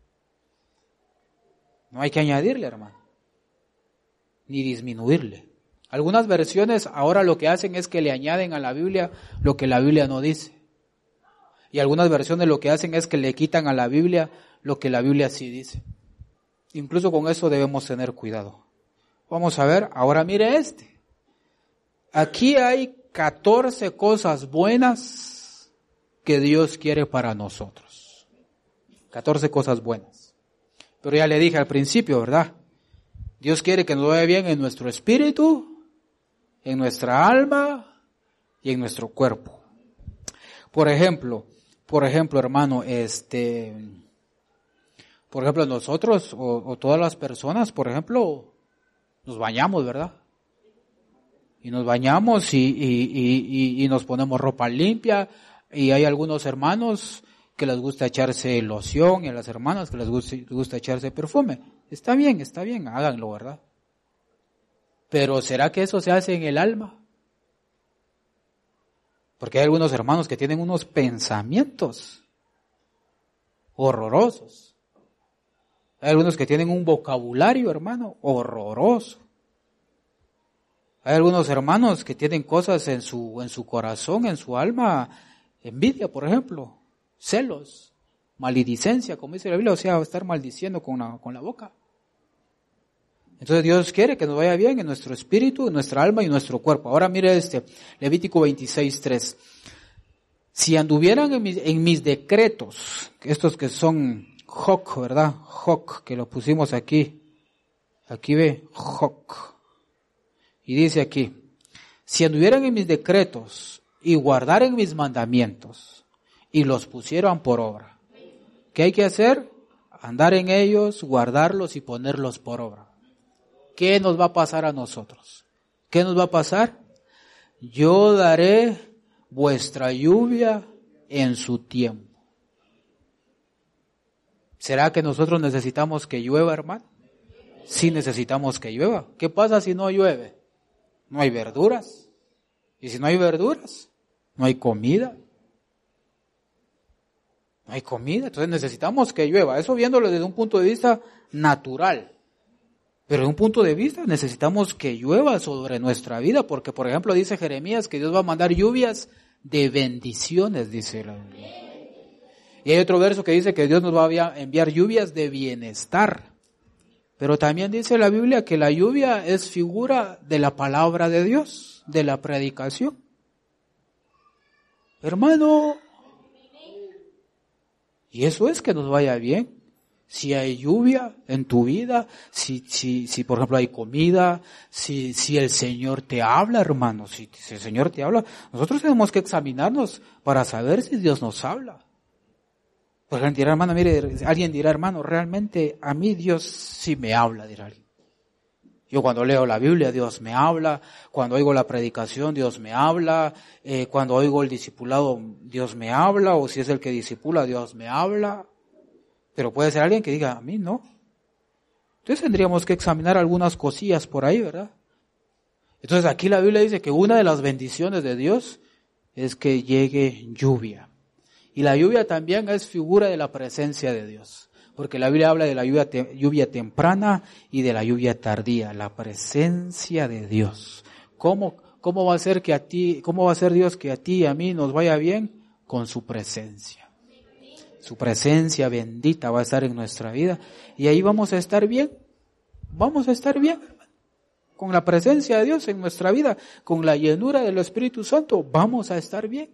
Speaker 1: No hay que añadirle, hermano, ni disminuirle. Algunas versiones ahora lo que hacen es que le añaden a la Biblia lo que la Biblia no dice. Y algunas versiones lo que hacen es que le quitan a la Biblia lo que la Biblia sí dice. Incluso con eso debemos tener cuidado. Vamos a ver, ahora mire este. Aquí hay catorce cosas buenas que Dios quiere para nosotros. catorce cosas buenas. Pero ya le dije al principio, ¿verdad? Dios quiere que nos vaya bien en nuestro espíritu, en nuestra alma y en nuestro cuerpo. Por ejemplo, por ejemplo, hermano, este, por ejemplo, nosotros o, o todas las personas, por ejemplo, nos bañamos, ¿verdad? Y nos bañamos y, y, y, y, y nos ponemos ropa limpia, y hay algunos hermanos que les gusta echarse loción y a las hermanas que les gusta, les gusta echarse perfume. Está bien, está bien, háganlo, ¿verdad? Pero ¿será que eso se hace en el alma? Porque hay algunos hermanos que tienen unos pensamientos horrorosos. Hay algunos que tienen un vocabulario, hermano, horroroso. Hay algunos hermanos que tienen cosas en su, en su corazón, en su alma, envidia, por ejemplo, celos, maledicencia, como dice la Biblia, o sea, estar maldiciendo con la, con la boca. Entonces Dios quiere que nos vaya bien en nuestro espíritu, en nuestra alma y en nuestro cuerpo. Ahora mire este, Levítico veintiséis, tres. Si anduvieran en mis, en mis decretos, estos que son Joc, ¿verdad? Joc, que lo pusimos aquí. Aquí ve, Joc. Y dice aquí, si anduvieran en mis decretos y guardaran mis mandamientos y los pusieran por obra. ¿Qué hay que hacer? Andar en ellos, guardarlos y ponerlos por obra. ¿Qué nos va a pasar a nosotros? ¿Qué nos va a pasar? Yo daré vuestra lluvia en su tiempo. ¿Será que nosotros necesitamos que llueva, hermano? Sí necesitamos que llueva. ¿Qué pasa si no llueve? No hay verduras. Y si no hay verduras, no hay comida. No hay comida, entonces necesitamos que llueva. Eso viéndolo desde un punto de vista natural. Pero de un punto de vista necesitamos que llueva sobre nuestra vida, porque por ejemplo dice Jeremías que Dios va a mandar lluvias de bendiciones, dice la Biblia. Y hay otro verso que dice que Dios nos va a enviar lluvias de bienestar. Pero también dice la Biblia que la lluvia es figura de la palabra de Dios, de la predicación. Hermano, y eso es que nos vaya bien. Si hay lluvia en tu vida, si, si, si por ejemplo hay comida, si, si el Señor te habla, hermano, si, si el Señor te habla, nosotros tenemos que examinarnos para saber si Dios nos habla. Porque alguien dirá, hermano, mire, alguien dirá, hermano, realmente a mí Dios sí me habla, dirá alguien. Yo cuando leo la Biblia, Dios me habla. Cuando oigo la predicación, Dios me habla. Eh, cuando oigo el discipulado, Dios me habla. O si es el que discipula, Dios me habla. Pero puede ser alguien que diga, a mí no. Entonces tendríamos que examinar algunas cosillas por ahí, ¿verdad? Entonces aquí la Biblia dice que una de las bendiciones de Dios es que llegue lluvia. Y la lluvia también es figura de la presencia de Dios. Porque la Biblia habla de la lluvia, te, lluvia temprana y de la lluvia tardía. La presencia de Dios. ¿Cómo, cómo va a ser que a ti, cómo va a ser Dios que a ti y a mí nos vaya bien? Con su presencia. Su presencia bendita va a estar en nuestra vida. Y ahí vamos a estar bien. Vamos a estar bien, hermano. Con la presencia de Dios en nuestra vida, con la llenura del Espíritu Santo, vamos a estar bien.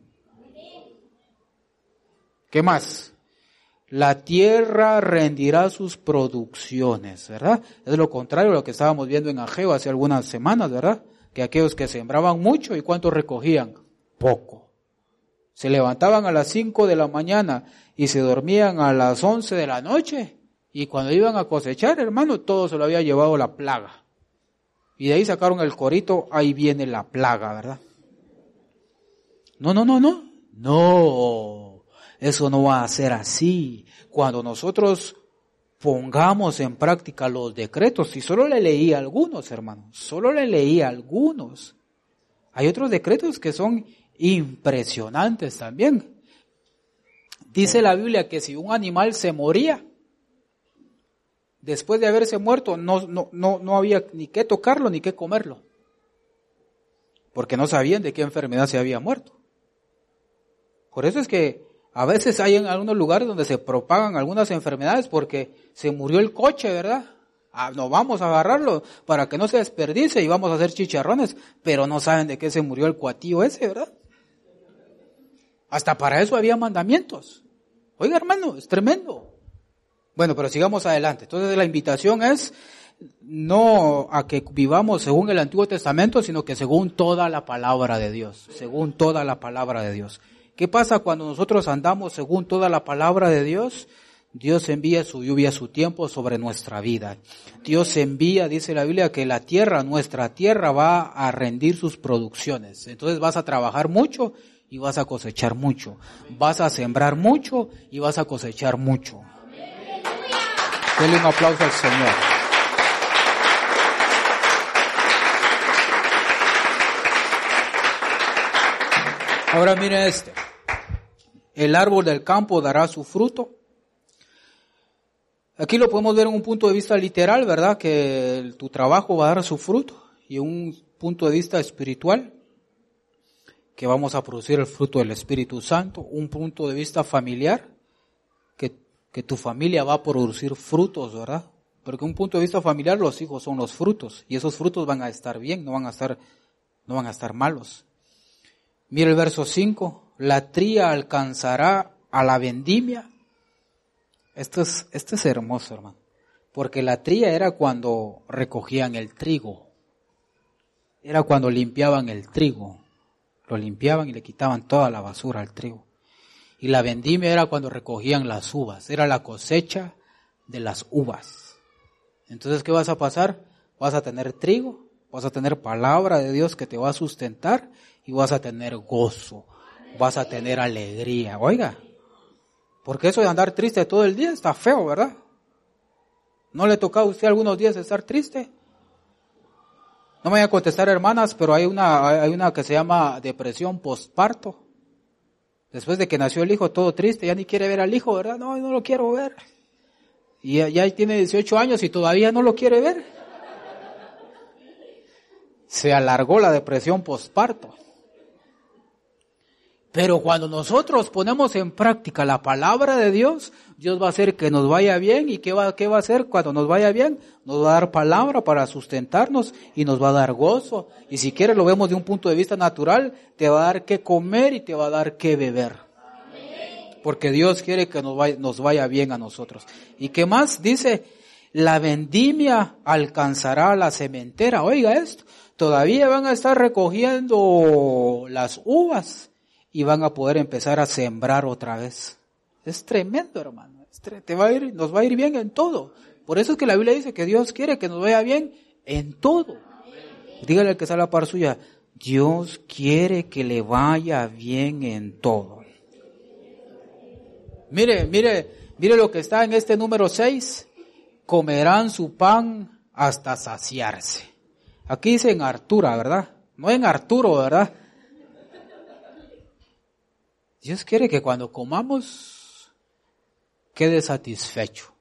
Speaker 1: ¿Qué más? La tierra rendirá sus producciones, ¿verdad? Es lo contrario a lo que estábamos viendo en Ageo hace algunas semanas, ¿verdad? Que aquellos que sembraban mucho, ¿y cuánto recogían? Poco. Se levantaban a las cinco de la mañana y se dormían a las once de la noche. Y cuando iban a cosechar, hermano, todo se lo había llevado la plaga. Y de ahí sacaron el corito, ahí viene la plaga, ¿verdad? No, no, no, no. No. Eso no va a ser así. Cuando nosotros pongamos en práctica los decretos, y solo le leí algunos, hermanos, solo le leí algunos. Hay otros decretos que son impresionantes también. Dice la Biblia que si un animal se moría, después de haberse muerto, no, no, no, no había ni qué tocarlo ni qué comerlo. Porque no sabían de qué enfermedad se había muerto. Por eso es que a veces hay en algunos lugares donde se propagan algunas enfermedades porque se murió el coche, ¿verdad? Ah, no, vamos a agarrarlo para que no se desperdice y vamos a hacer chicharrones, pero no saben de qué se murió el cuatío ese, ¿verdad? Hasta para eso había mandamientos. Oiga, hermano, es tremendo. Bueno, pero sigamos adelante. Entonces la invitación es no a que vivamos según el Antiguo Testamento, sino que según toda la palabra de Dios, según toda la palabra de Dios. ¿Qué pasa cuando nosotros andamos según toda la palabra de Dios? Dios envía su lluvia a su tiempo sobre nuestra vida. Dios envía, dice la Biblia, que la tierra, nuestra tierra, va a rendir sus producciones. Entonces vas a trabajar mucho y vas a cosechar mucho. Vas a sembrar mucho y vas a cosechar mucho. Denle un aplauso al Señor. Ahora miren este. El árbol del campo dará su fruto. Aquí lo podemos ver en un punto de vista literal, ¿verdad? Que tu trabajo va a dar su fruto. Y en un punto de vista espiritual, que vamos a producir el fruto del Espíritu Santo. Un punto de vista familiar, que, que tu familia va a producir frutos, ¿verdad? Porque un punto de vista familiar, los hijos son los frutos. Y esos frutos van a estar bien, no van a estar, no van a estar malos. Mira el verso cinco. La tría alcanzará a la vendimia. Esto es, esto es hermoso, hermano. Porque la tría era cuando recogían el trigo. Era cuando limpiaban el trigo. Lo limpiaban y le quitaban toda la basura al trigo. Y la vendimia era cuando recogían las uvas. Era la cosecha de las uvas. Entonces, ¿qué vas a pasar? Vas a tener trigo, vas a tener palabra de Dios que te va a sustentar y vas a tener gozo. Vas a tener alegría. Oiga, porque eso de andar triste todo el día está feo, ¿verdad? ¿No le toca a usted algunos días estar triste? No me voy a contestar, hermanas, pero hay una, hay una que se llama depresión postparto. Después de que nació el hijo todo triste, ya ni quiere ver al hijo, ¿verdad? No, no lo quiero ver. Y ya, ya tiene dieciocho años y todavía no lo quiere ver. Se alargó la depresión postparto. Pero cuando nosotros ponemos en práctica la palabra de Dios, Dios va a hacer que nos vaya bien. ¿Y qué va, qué va a hacer cuando nos vaya bien? Nos va a dar palabra para sustentarnos y nos va a dar gozo. Y si quieres lo vemos de un punto de vista natural, te va a dar qué comer y te va a dar qué beber. Porque Dios quiere que nos vaya, nos vaya bien a nosotros. ¿Y qué más? Dice, la vendimia alcanzará la sementera. Oiga esto, todavía van a estar recogiendo las uvas. Y van a poder empezar a sembrar otra vez. Es tremendo, hermano. Es tre- te va a ir, nos va a ir bien en todo. Por eso es que la Biblia dice que Dios quiere que nos vaya bien en todo. Dígale al que está a la par suya, Dios quiere que le vaya bien en todo. Mire, mire, mire lo que está en este número seis. Comerán su pan hasta saciarse. Aquí dice en Artura, ¿verdad? No en Arturo, ¿verdad? Dios quiere que cuando comamos quede satisfecho.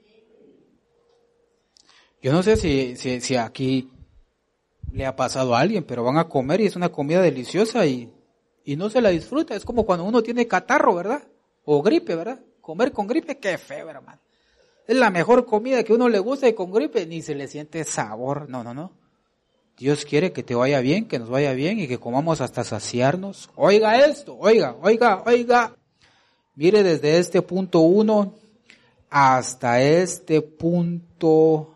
Speaker 1: Yo no sé si, si, si aquí le ha pasado a alguien, pero van a comer y es una comida deliciosa y, y no se la disfruta. Es como cuando uno tiene catarro, ¿verdad? O gripe, ¿verdad? Comer con gripe, qué feo, hermano. Es la mejor comida que uno le gusta y con gripe ni se le siente sabor. No, no, no. Dios quiere que te vaya bien, que nos vaya bien y que comamos hasta saciarnos. Oiga esto, oiga, oiga, oiga. Mire desde este punto uno hasta este punto,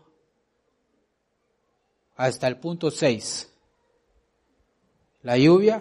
Speaker 1: hasta el punto seis. La lluvia,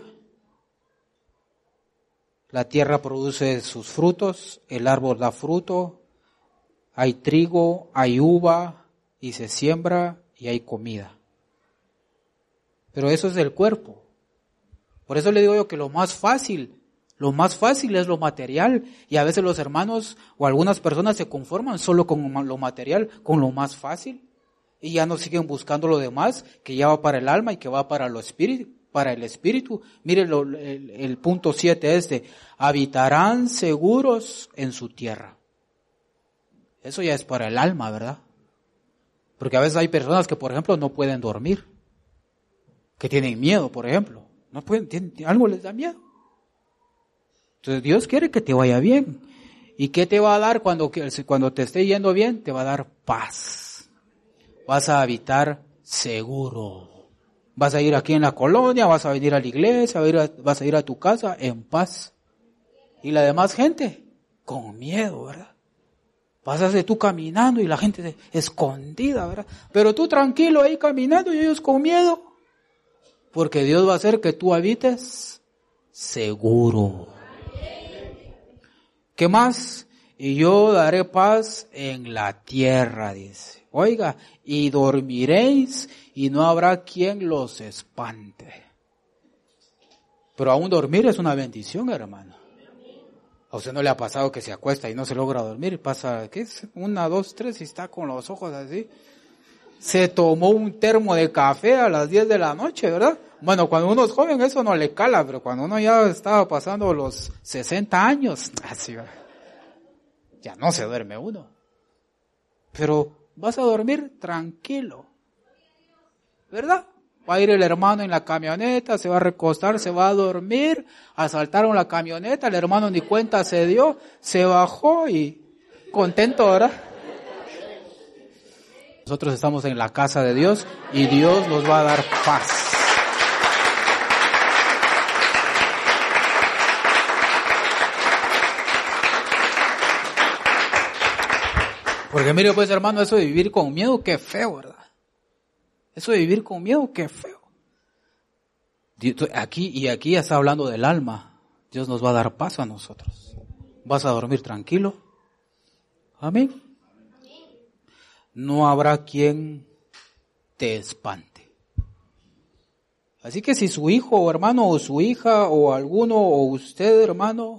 Speaker 1: la tierra produce sus frutos, el árbol da fruto, hay trigo, hay uva y se siembra y hay comida. Pero eso es el cuerpo. Por eso le digo yo que lo más fácil, lo más fácil es lo material. Y a veces los hermanos o algunas personas se conforman solo con lo material, con lo más fácil. Y ya no siguen buscando lo demás, que ya va para el alma y que va para lo espíritu, para el espíritu. Mire lo, el, el punto siete este. Habitarán seguros en su tierra. Eso ya es para el alma, ¿verdad? Porque a veces hay personas que, por ejemplo, no pueden dormir. Que tienen miedo, por ejemplo. No pueden, tienen, algo les da miedo. Entonces Dios quiere que te vaya bien. ¿Y qué te va a dar cuando, cuando te esté yendo bien? Te va a dar paz. Vas a habitar seguro. Vas a ir aquí en la colonia, vas a venir a la iglesia, vas a ir a, vas a, ir a tu casa en paz. Y la demás gente, con miedo, ¿verdad? Pasas de tú caminando y la gente escondida, ¿verdad? Pero tú tranquilo ahí caminando y ellos con miedo. Porque Dios va a hacer que tú habites seguro. ¿Qué más? Y yo daré paz en la tierra, dice. Oiga, y dormiréis y no habrá quien los espante. Pero aún dormir es una bendición, hermano. ¿A usted no le ha pasado que se acuesta y no se logra dormir? Pasa, ¿qué es? Una, dos, tres y está con los ojos así. Se tomó un termo de café a las diez de la noche, ¿verdad? Bueno, cuando uno es joven eso no le cala, pero cuando uno ya estaba pasando los sesenta años, así, ya no se duerme uno. Pero vas a dormir tranquilo, ¿verdad? Va a ir el hermano en la camioneta, se va a recostar, se va a dormir, asaltaron la camioneta, el hermano ni cuenta se dio, se bajó y contento, ¿verdad? Nosotros estamos en la casa de Dios y Dios nos va a dar paz. Porque mire pues hermano, eso de vivir con miedo, qué feo, ¿verdad? Eso de vivir con miedo, qué feo. Aquí y aquí ya está hablando del alma. Dios nos va a dar paz a nosotros. ¿Vas a dormir tranquilo? Amén. No habrá quien te espante. Así que si su hijo o hermano o su hija o alguno o usted hermano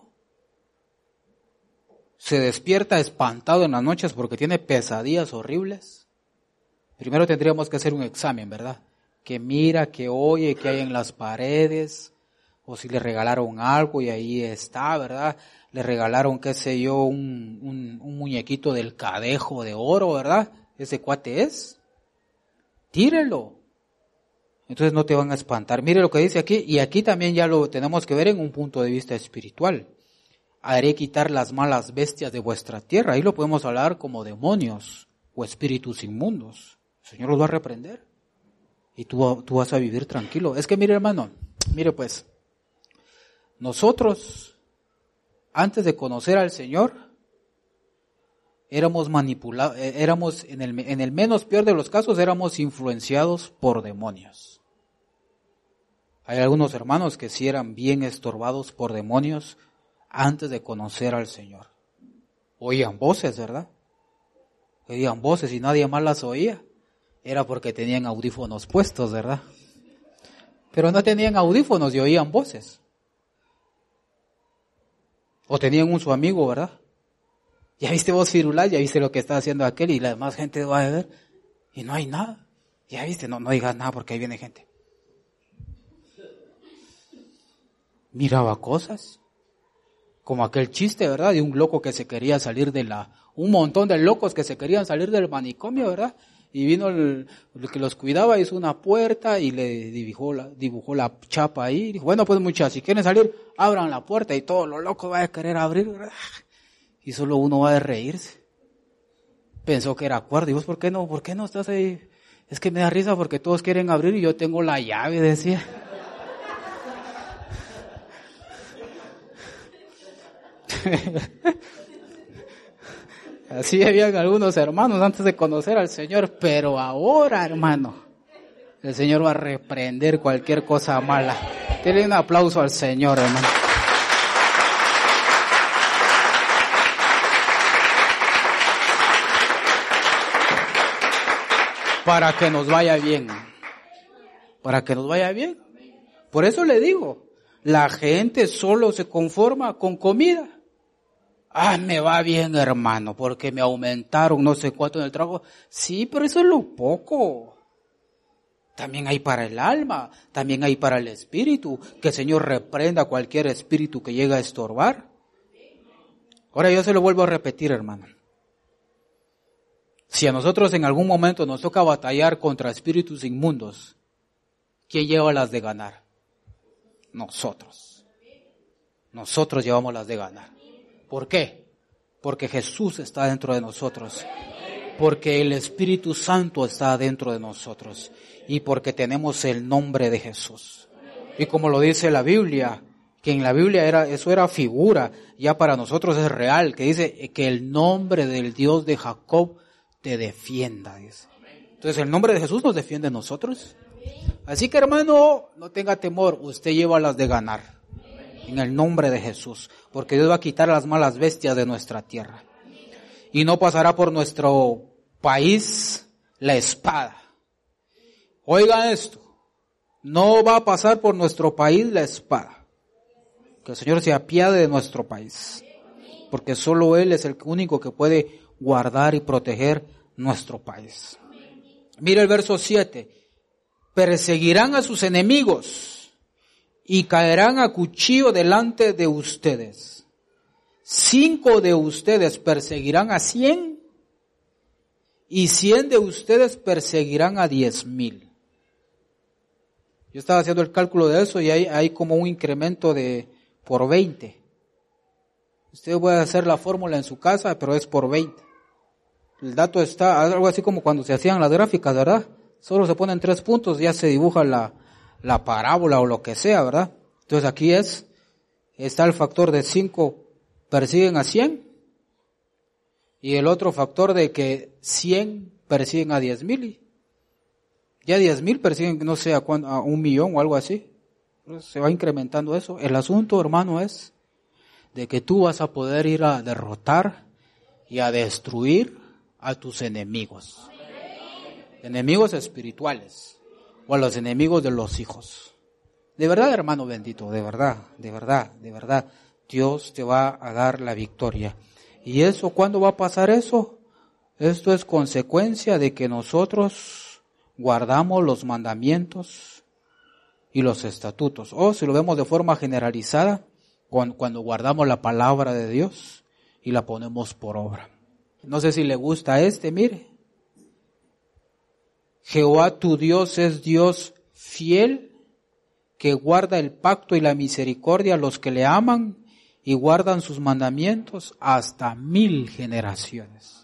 Speaker 1: se despierta espantado en las noches porque tiene pesadillas horribles, primero tendríamos que hacer un examen, ¿verdad? Que mira, que oye, que hay en las paredes, o si le regalaron algo y ahí está, ¿verdad? Le regalaron, qué sé yo, un, un, un muñequito del Cadejo de oro, ¿verdad? Ese cuate es. Tírelo. Entonces no te van a espantar. Mire lo que dice aquí, y aquí también ya lo tenemos que ver en un punto de vista espiritual. Haré quitar las malas bestias de vuestra tierra. Ahí lo podemos hablar como demonios o espíritus inmundos. El Señor los va a reprender y tú, tú vas a vivir tranquilo. Es que mire, hermano, mire pues, nosotros antes de conocer al Señor éramos manipulados, éramos en el, en el menos peor de los casos éramos influenciados por demonios. Hay algunos hermanos que sí eran bien estorbados por demonios antes de conocer al Señor. Oían voces, ¿verdad? Oían voces y nadie más las oía. Era porque tenían audífonos puestos, ¿verdad? Pero no tenían audífonos y oían voces. O tenían un su amigo, ¿verdad? Ya viste vos, Firulais, ya viste lo que está haciendo aquel y la demás gente va a ver y no hay nada. Ya viste, no, no digas nada porque ahí viene gente. Miraba cosas. Como aquel chiste, ¿verdad? De un loco que se quería salir de la... Un montón de locos que se querían salir del manicomio, ¿verdad? Y vino el, el que los cuidaba, hizo una puerta y le dibujó la, dibujó la chapa ahí. Y dijo, bueno, pues muchachos, si quieren salir, abran la puerta. Y todos los locos van a querer abrir, ¿verdad? Y solo uno va a reírse. Pensó que era cuerdo. Y vos, ¿por qué no? ¿Por qué no estás ahí? Es que me da risa porque todos quieren abrir y yo tengo la llave, decía. Así habían algunos hermanos antes de conocer al Señor, pero ahora, hermano, el Señor va a reprender cualquier cosa mala. Denle un aplauso al Señor, hermano. Para que nos vaya bien. Para que nos vaya bien. Por eso le digo, la gente solo se conforma con comida. Ah, me va bien, hermano, porque me aumentaron no sé cuánto en el trabajo. Sí, pero eso es lo poco. También hay para el alma, también hay para el espíritu. Que el Señor reprenda cualquier espíritu que llegue a estorbar. Ahora yo se lo vuelvo a repetir, hermano. Si a nosotros en algún momento nos toca batallar contra espíritus inmundos, ¿quién lleva las de ganar? Nosotros. Nosotros llevamos las de ganar. ¿Por qué? Porque Jesús está dentro de nosotros. Porque el Espíritu Santo está dentro de nosotros. Y porque tenemos el nombre de Jesús. Y como lo dice la Biblia, que en la Biblia era, eso era figura, ya para nosotros es real, que dice que el nombre del Dios de Jacob te defienda, dice. Entonces el nombre de Jesús nos defiende a nosotros. Así que, hermano, no tenga temor, usted lleva las de ganar. En el nombre de Jesús, porque Dios va a quitar las malas bestias de nuestra tierra. Y no pasará por nuestro país la espada. Oigan esto, no va a pasar por nuestro país la espada. Que el Señor se apiade de nuestro país, porque solo Él es el único que puede guardar y proteger nuestro país. Mira el verso siete, perseguirán a sus enemigos y caerán a cuchillo delante de ustedes. Cinco de ustedes perseguirán a cien, y cien de ustedes perseguirán a diez mil. Yo estaba haciendo el cálculo de eso y hay, hay como un incremento de por veinte. Usted puede hacer la fórmula en su casa, pero es por veinte. El dato está, algo así como cuando se hacían las gráficas, ¿verdad? Solo se ponen tres puntos, ya se dibuja la la parábola o lo que sea, ¿verdad? Entonces aquí es, está el factor de cinco persiguen a cien y el otro factor de que cien persiguen a diez mil. Ya diez mil persiguen, no sé, a, cuánto, a un millón o algo así. Entonces se va incrementando eso. El asunto, hermano, es de que tú vas a poder ir a derrotar y a destruir a tus enemigos. Enemigos espirituales. O a los enemigos de los hijos. De verdad, hermano bendito, de verdad, de verdad, de verdad, Dios te va a dar la victoria. ¿Y eso cuándo va a pasar eso? Esto es consecuencia de que nosotros guardamos los mandamientos y los estatutos. O si lo vemos de forma generalizada, cuando guardamos la palabra de Dios y la ponemos por obra. No sé si le gusta este, mire. Jehová tu Dios es Dios fiel que guarda el pacto y la misericordia a los que le aman y guardan sus mandamientos hasta mil generaciones.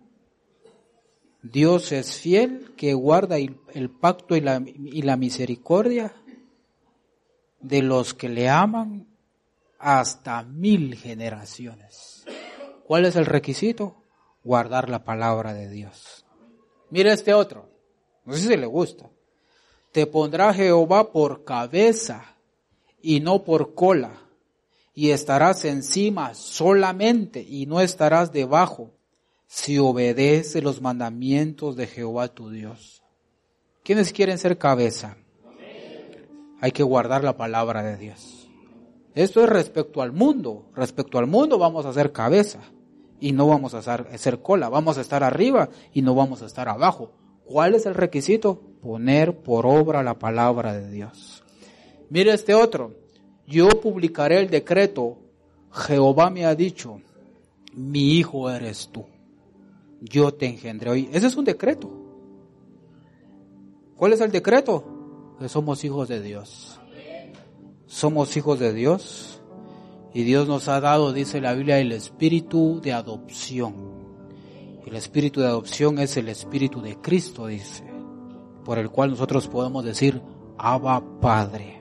Speaker 1: Dios es fiel que guarda el, el pacto y la, y la misericordia de los que le aman hasta mil generaciones. ¿Cuál es el requisito? Guardar la palabra de Dios. Mira este otro, no sé si le gusta. Te pondrá Jehová por cabeza y no por cola, y estarás encima solamente y no estarás debajo, si obedeces los mandamientos de Jehová tu Dios. ¿Quiénes quieren ser cabeza? Hay que guardar la palabra de Dios. Esto es respecto al mundo. Respecto al mundo vamos a ser cabeza y no vamos a ser cola. Vamos a estar arriba y no vamos a estar abajo. ¿Cuál es el requisito? Poner por obra la palabra de Dios. Mire este otro. Yo publicaré el decreto. Jehová me ha dicho, mi hijo eres tú. Yo te engendré hoy. Ese es un decreto. ¿Cuál es el decreto? Que somos hijos de Dios. Somos hijos de Dios. Y Dios nos ha dado, dice la Biblia, el espíritu de adopción. El espíritu de adopción es el espíritu de Cristo, dice, por el cual nosotros podemos decir, Abba Padre.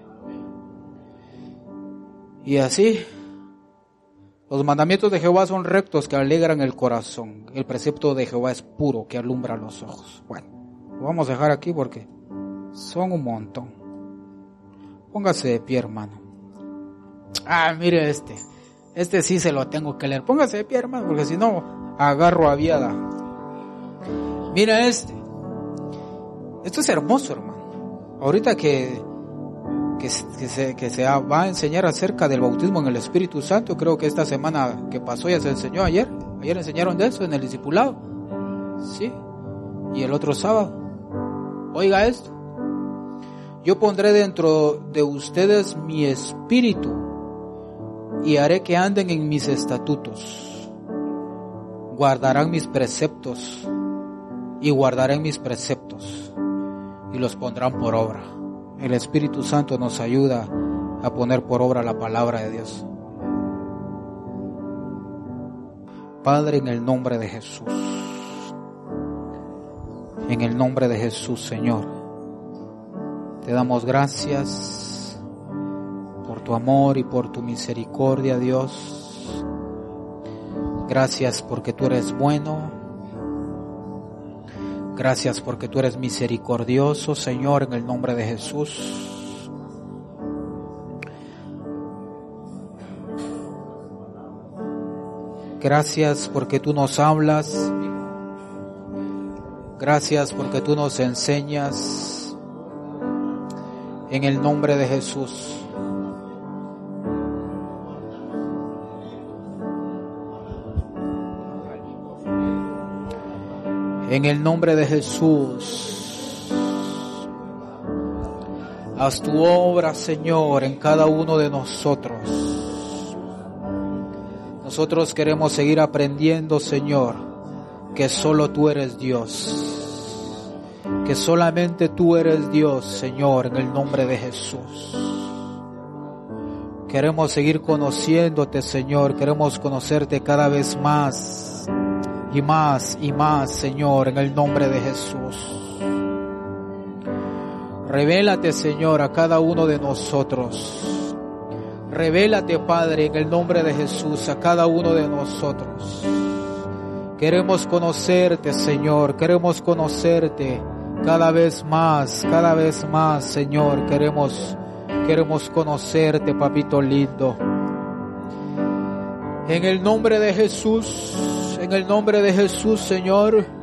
Speaker 1: Y así, los mandamientos de Jehová son rectos que alegran el corazón. El precepto de Jehová es puro que alumbra los ojos. Bueno, lo vamos a dejar aquí porque son un montón. Póngase de pie, hermano. Ah, mire este. Este sí se lo tengo que leer. Póngase de pie, hermano, porque si no, agarro aviada. Mira este. Esto es hermoso, hermano. Ahorita que, que, que, se, que se va a enseñar acerca del bautismo en el Espíritu Santo, creo que esta semana que pasó ya se enseñó ayer. Ayer enseñaron de eso en el discipulado. Sí. Y el otro sábado. Oiga esto. Yo pondré dentro de ustedes mi espíritu y haré que anden en mis estatutos. Guardarán mis preceptos y guardarán mis preceptos y los pondrán por obra. El Espíritu Santo nos ayuda a poner por obra la palabra de Dios. Padre, en el nombre de Jesús, en el nombre de Jesús, Señor, te damos gracias por tu amor y por tu misericordia, Dios. Gracias porque tú eres bueno. Gracias porque tú eres misericordioso, Señor, en el nombre de Jesús. Gracias porque tú nos hablas. Gracias porque tú nos enseñas. En el nombre de Jesús. En el nombre de Jesús. Haz tu obra, Señor, en cada uno de nosotros. Nosotros queremos seguir aprendiendo, Señor, que solo tú eres Dios. Que solamente tú eres Dios, Señor, en el nombre de Jesús. Queremos seguir conociéndote, Señor. Queremos conocerte cada vez más y más y más, Señor, en el nombre de Jesús. Revélate, Señor, a cada uno de nosotros. Revélate, Padre, en el nombre de Jesús, a cada uno de nosotros. Queremos conocerte, Señor. Queremos conocerte. Cada vez más, cada vez más, Señor, queremos, queremos conocerte, papito lindo. En el nombre de Jesús, en el nombre de Jesús, Señor,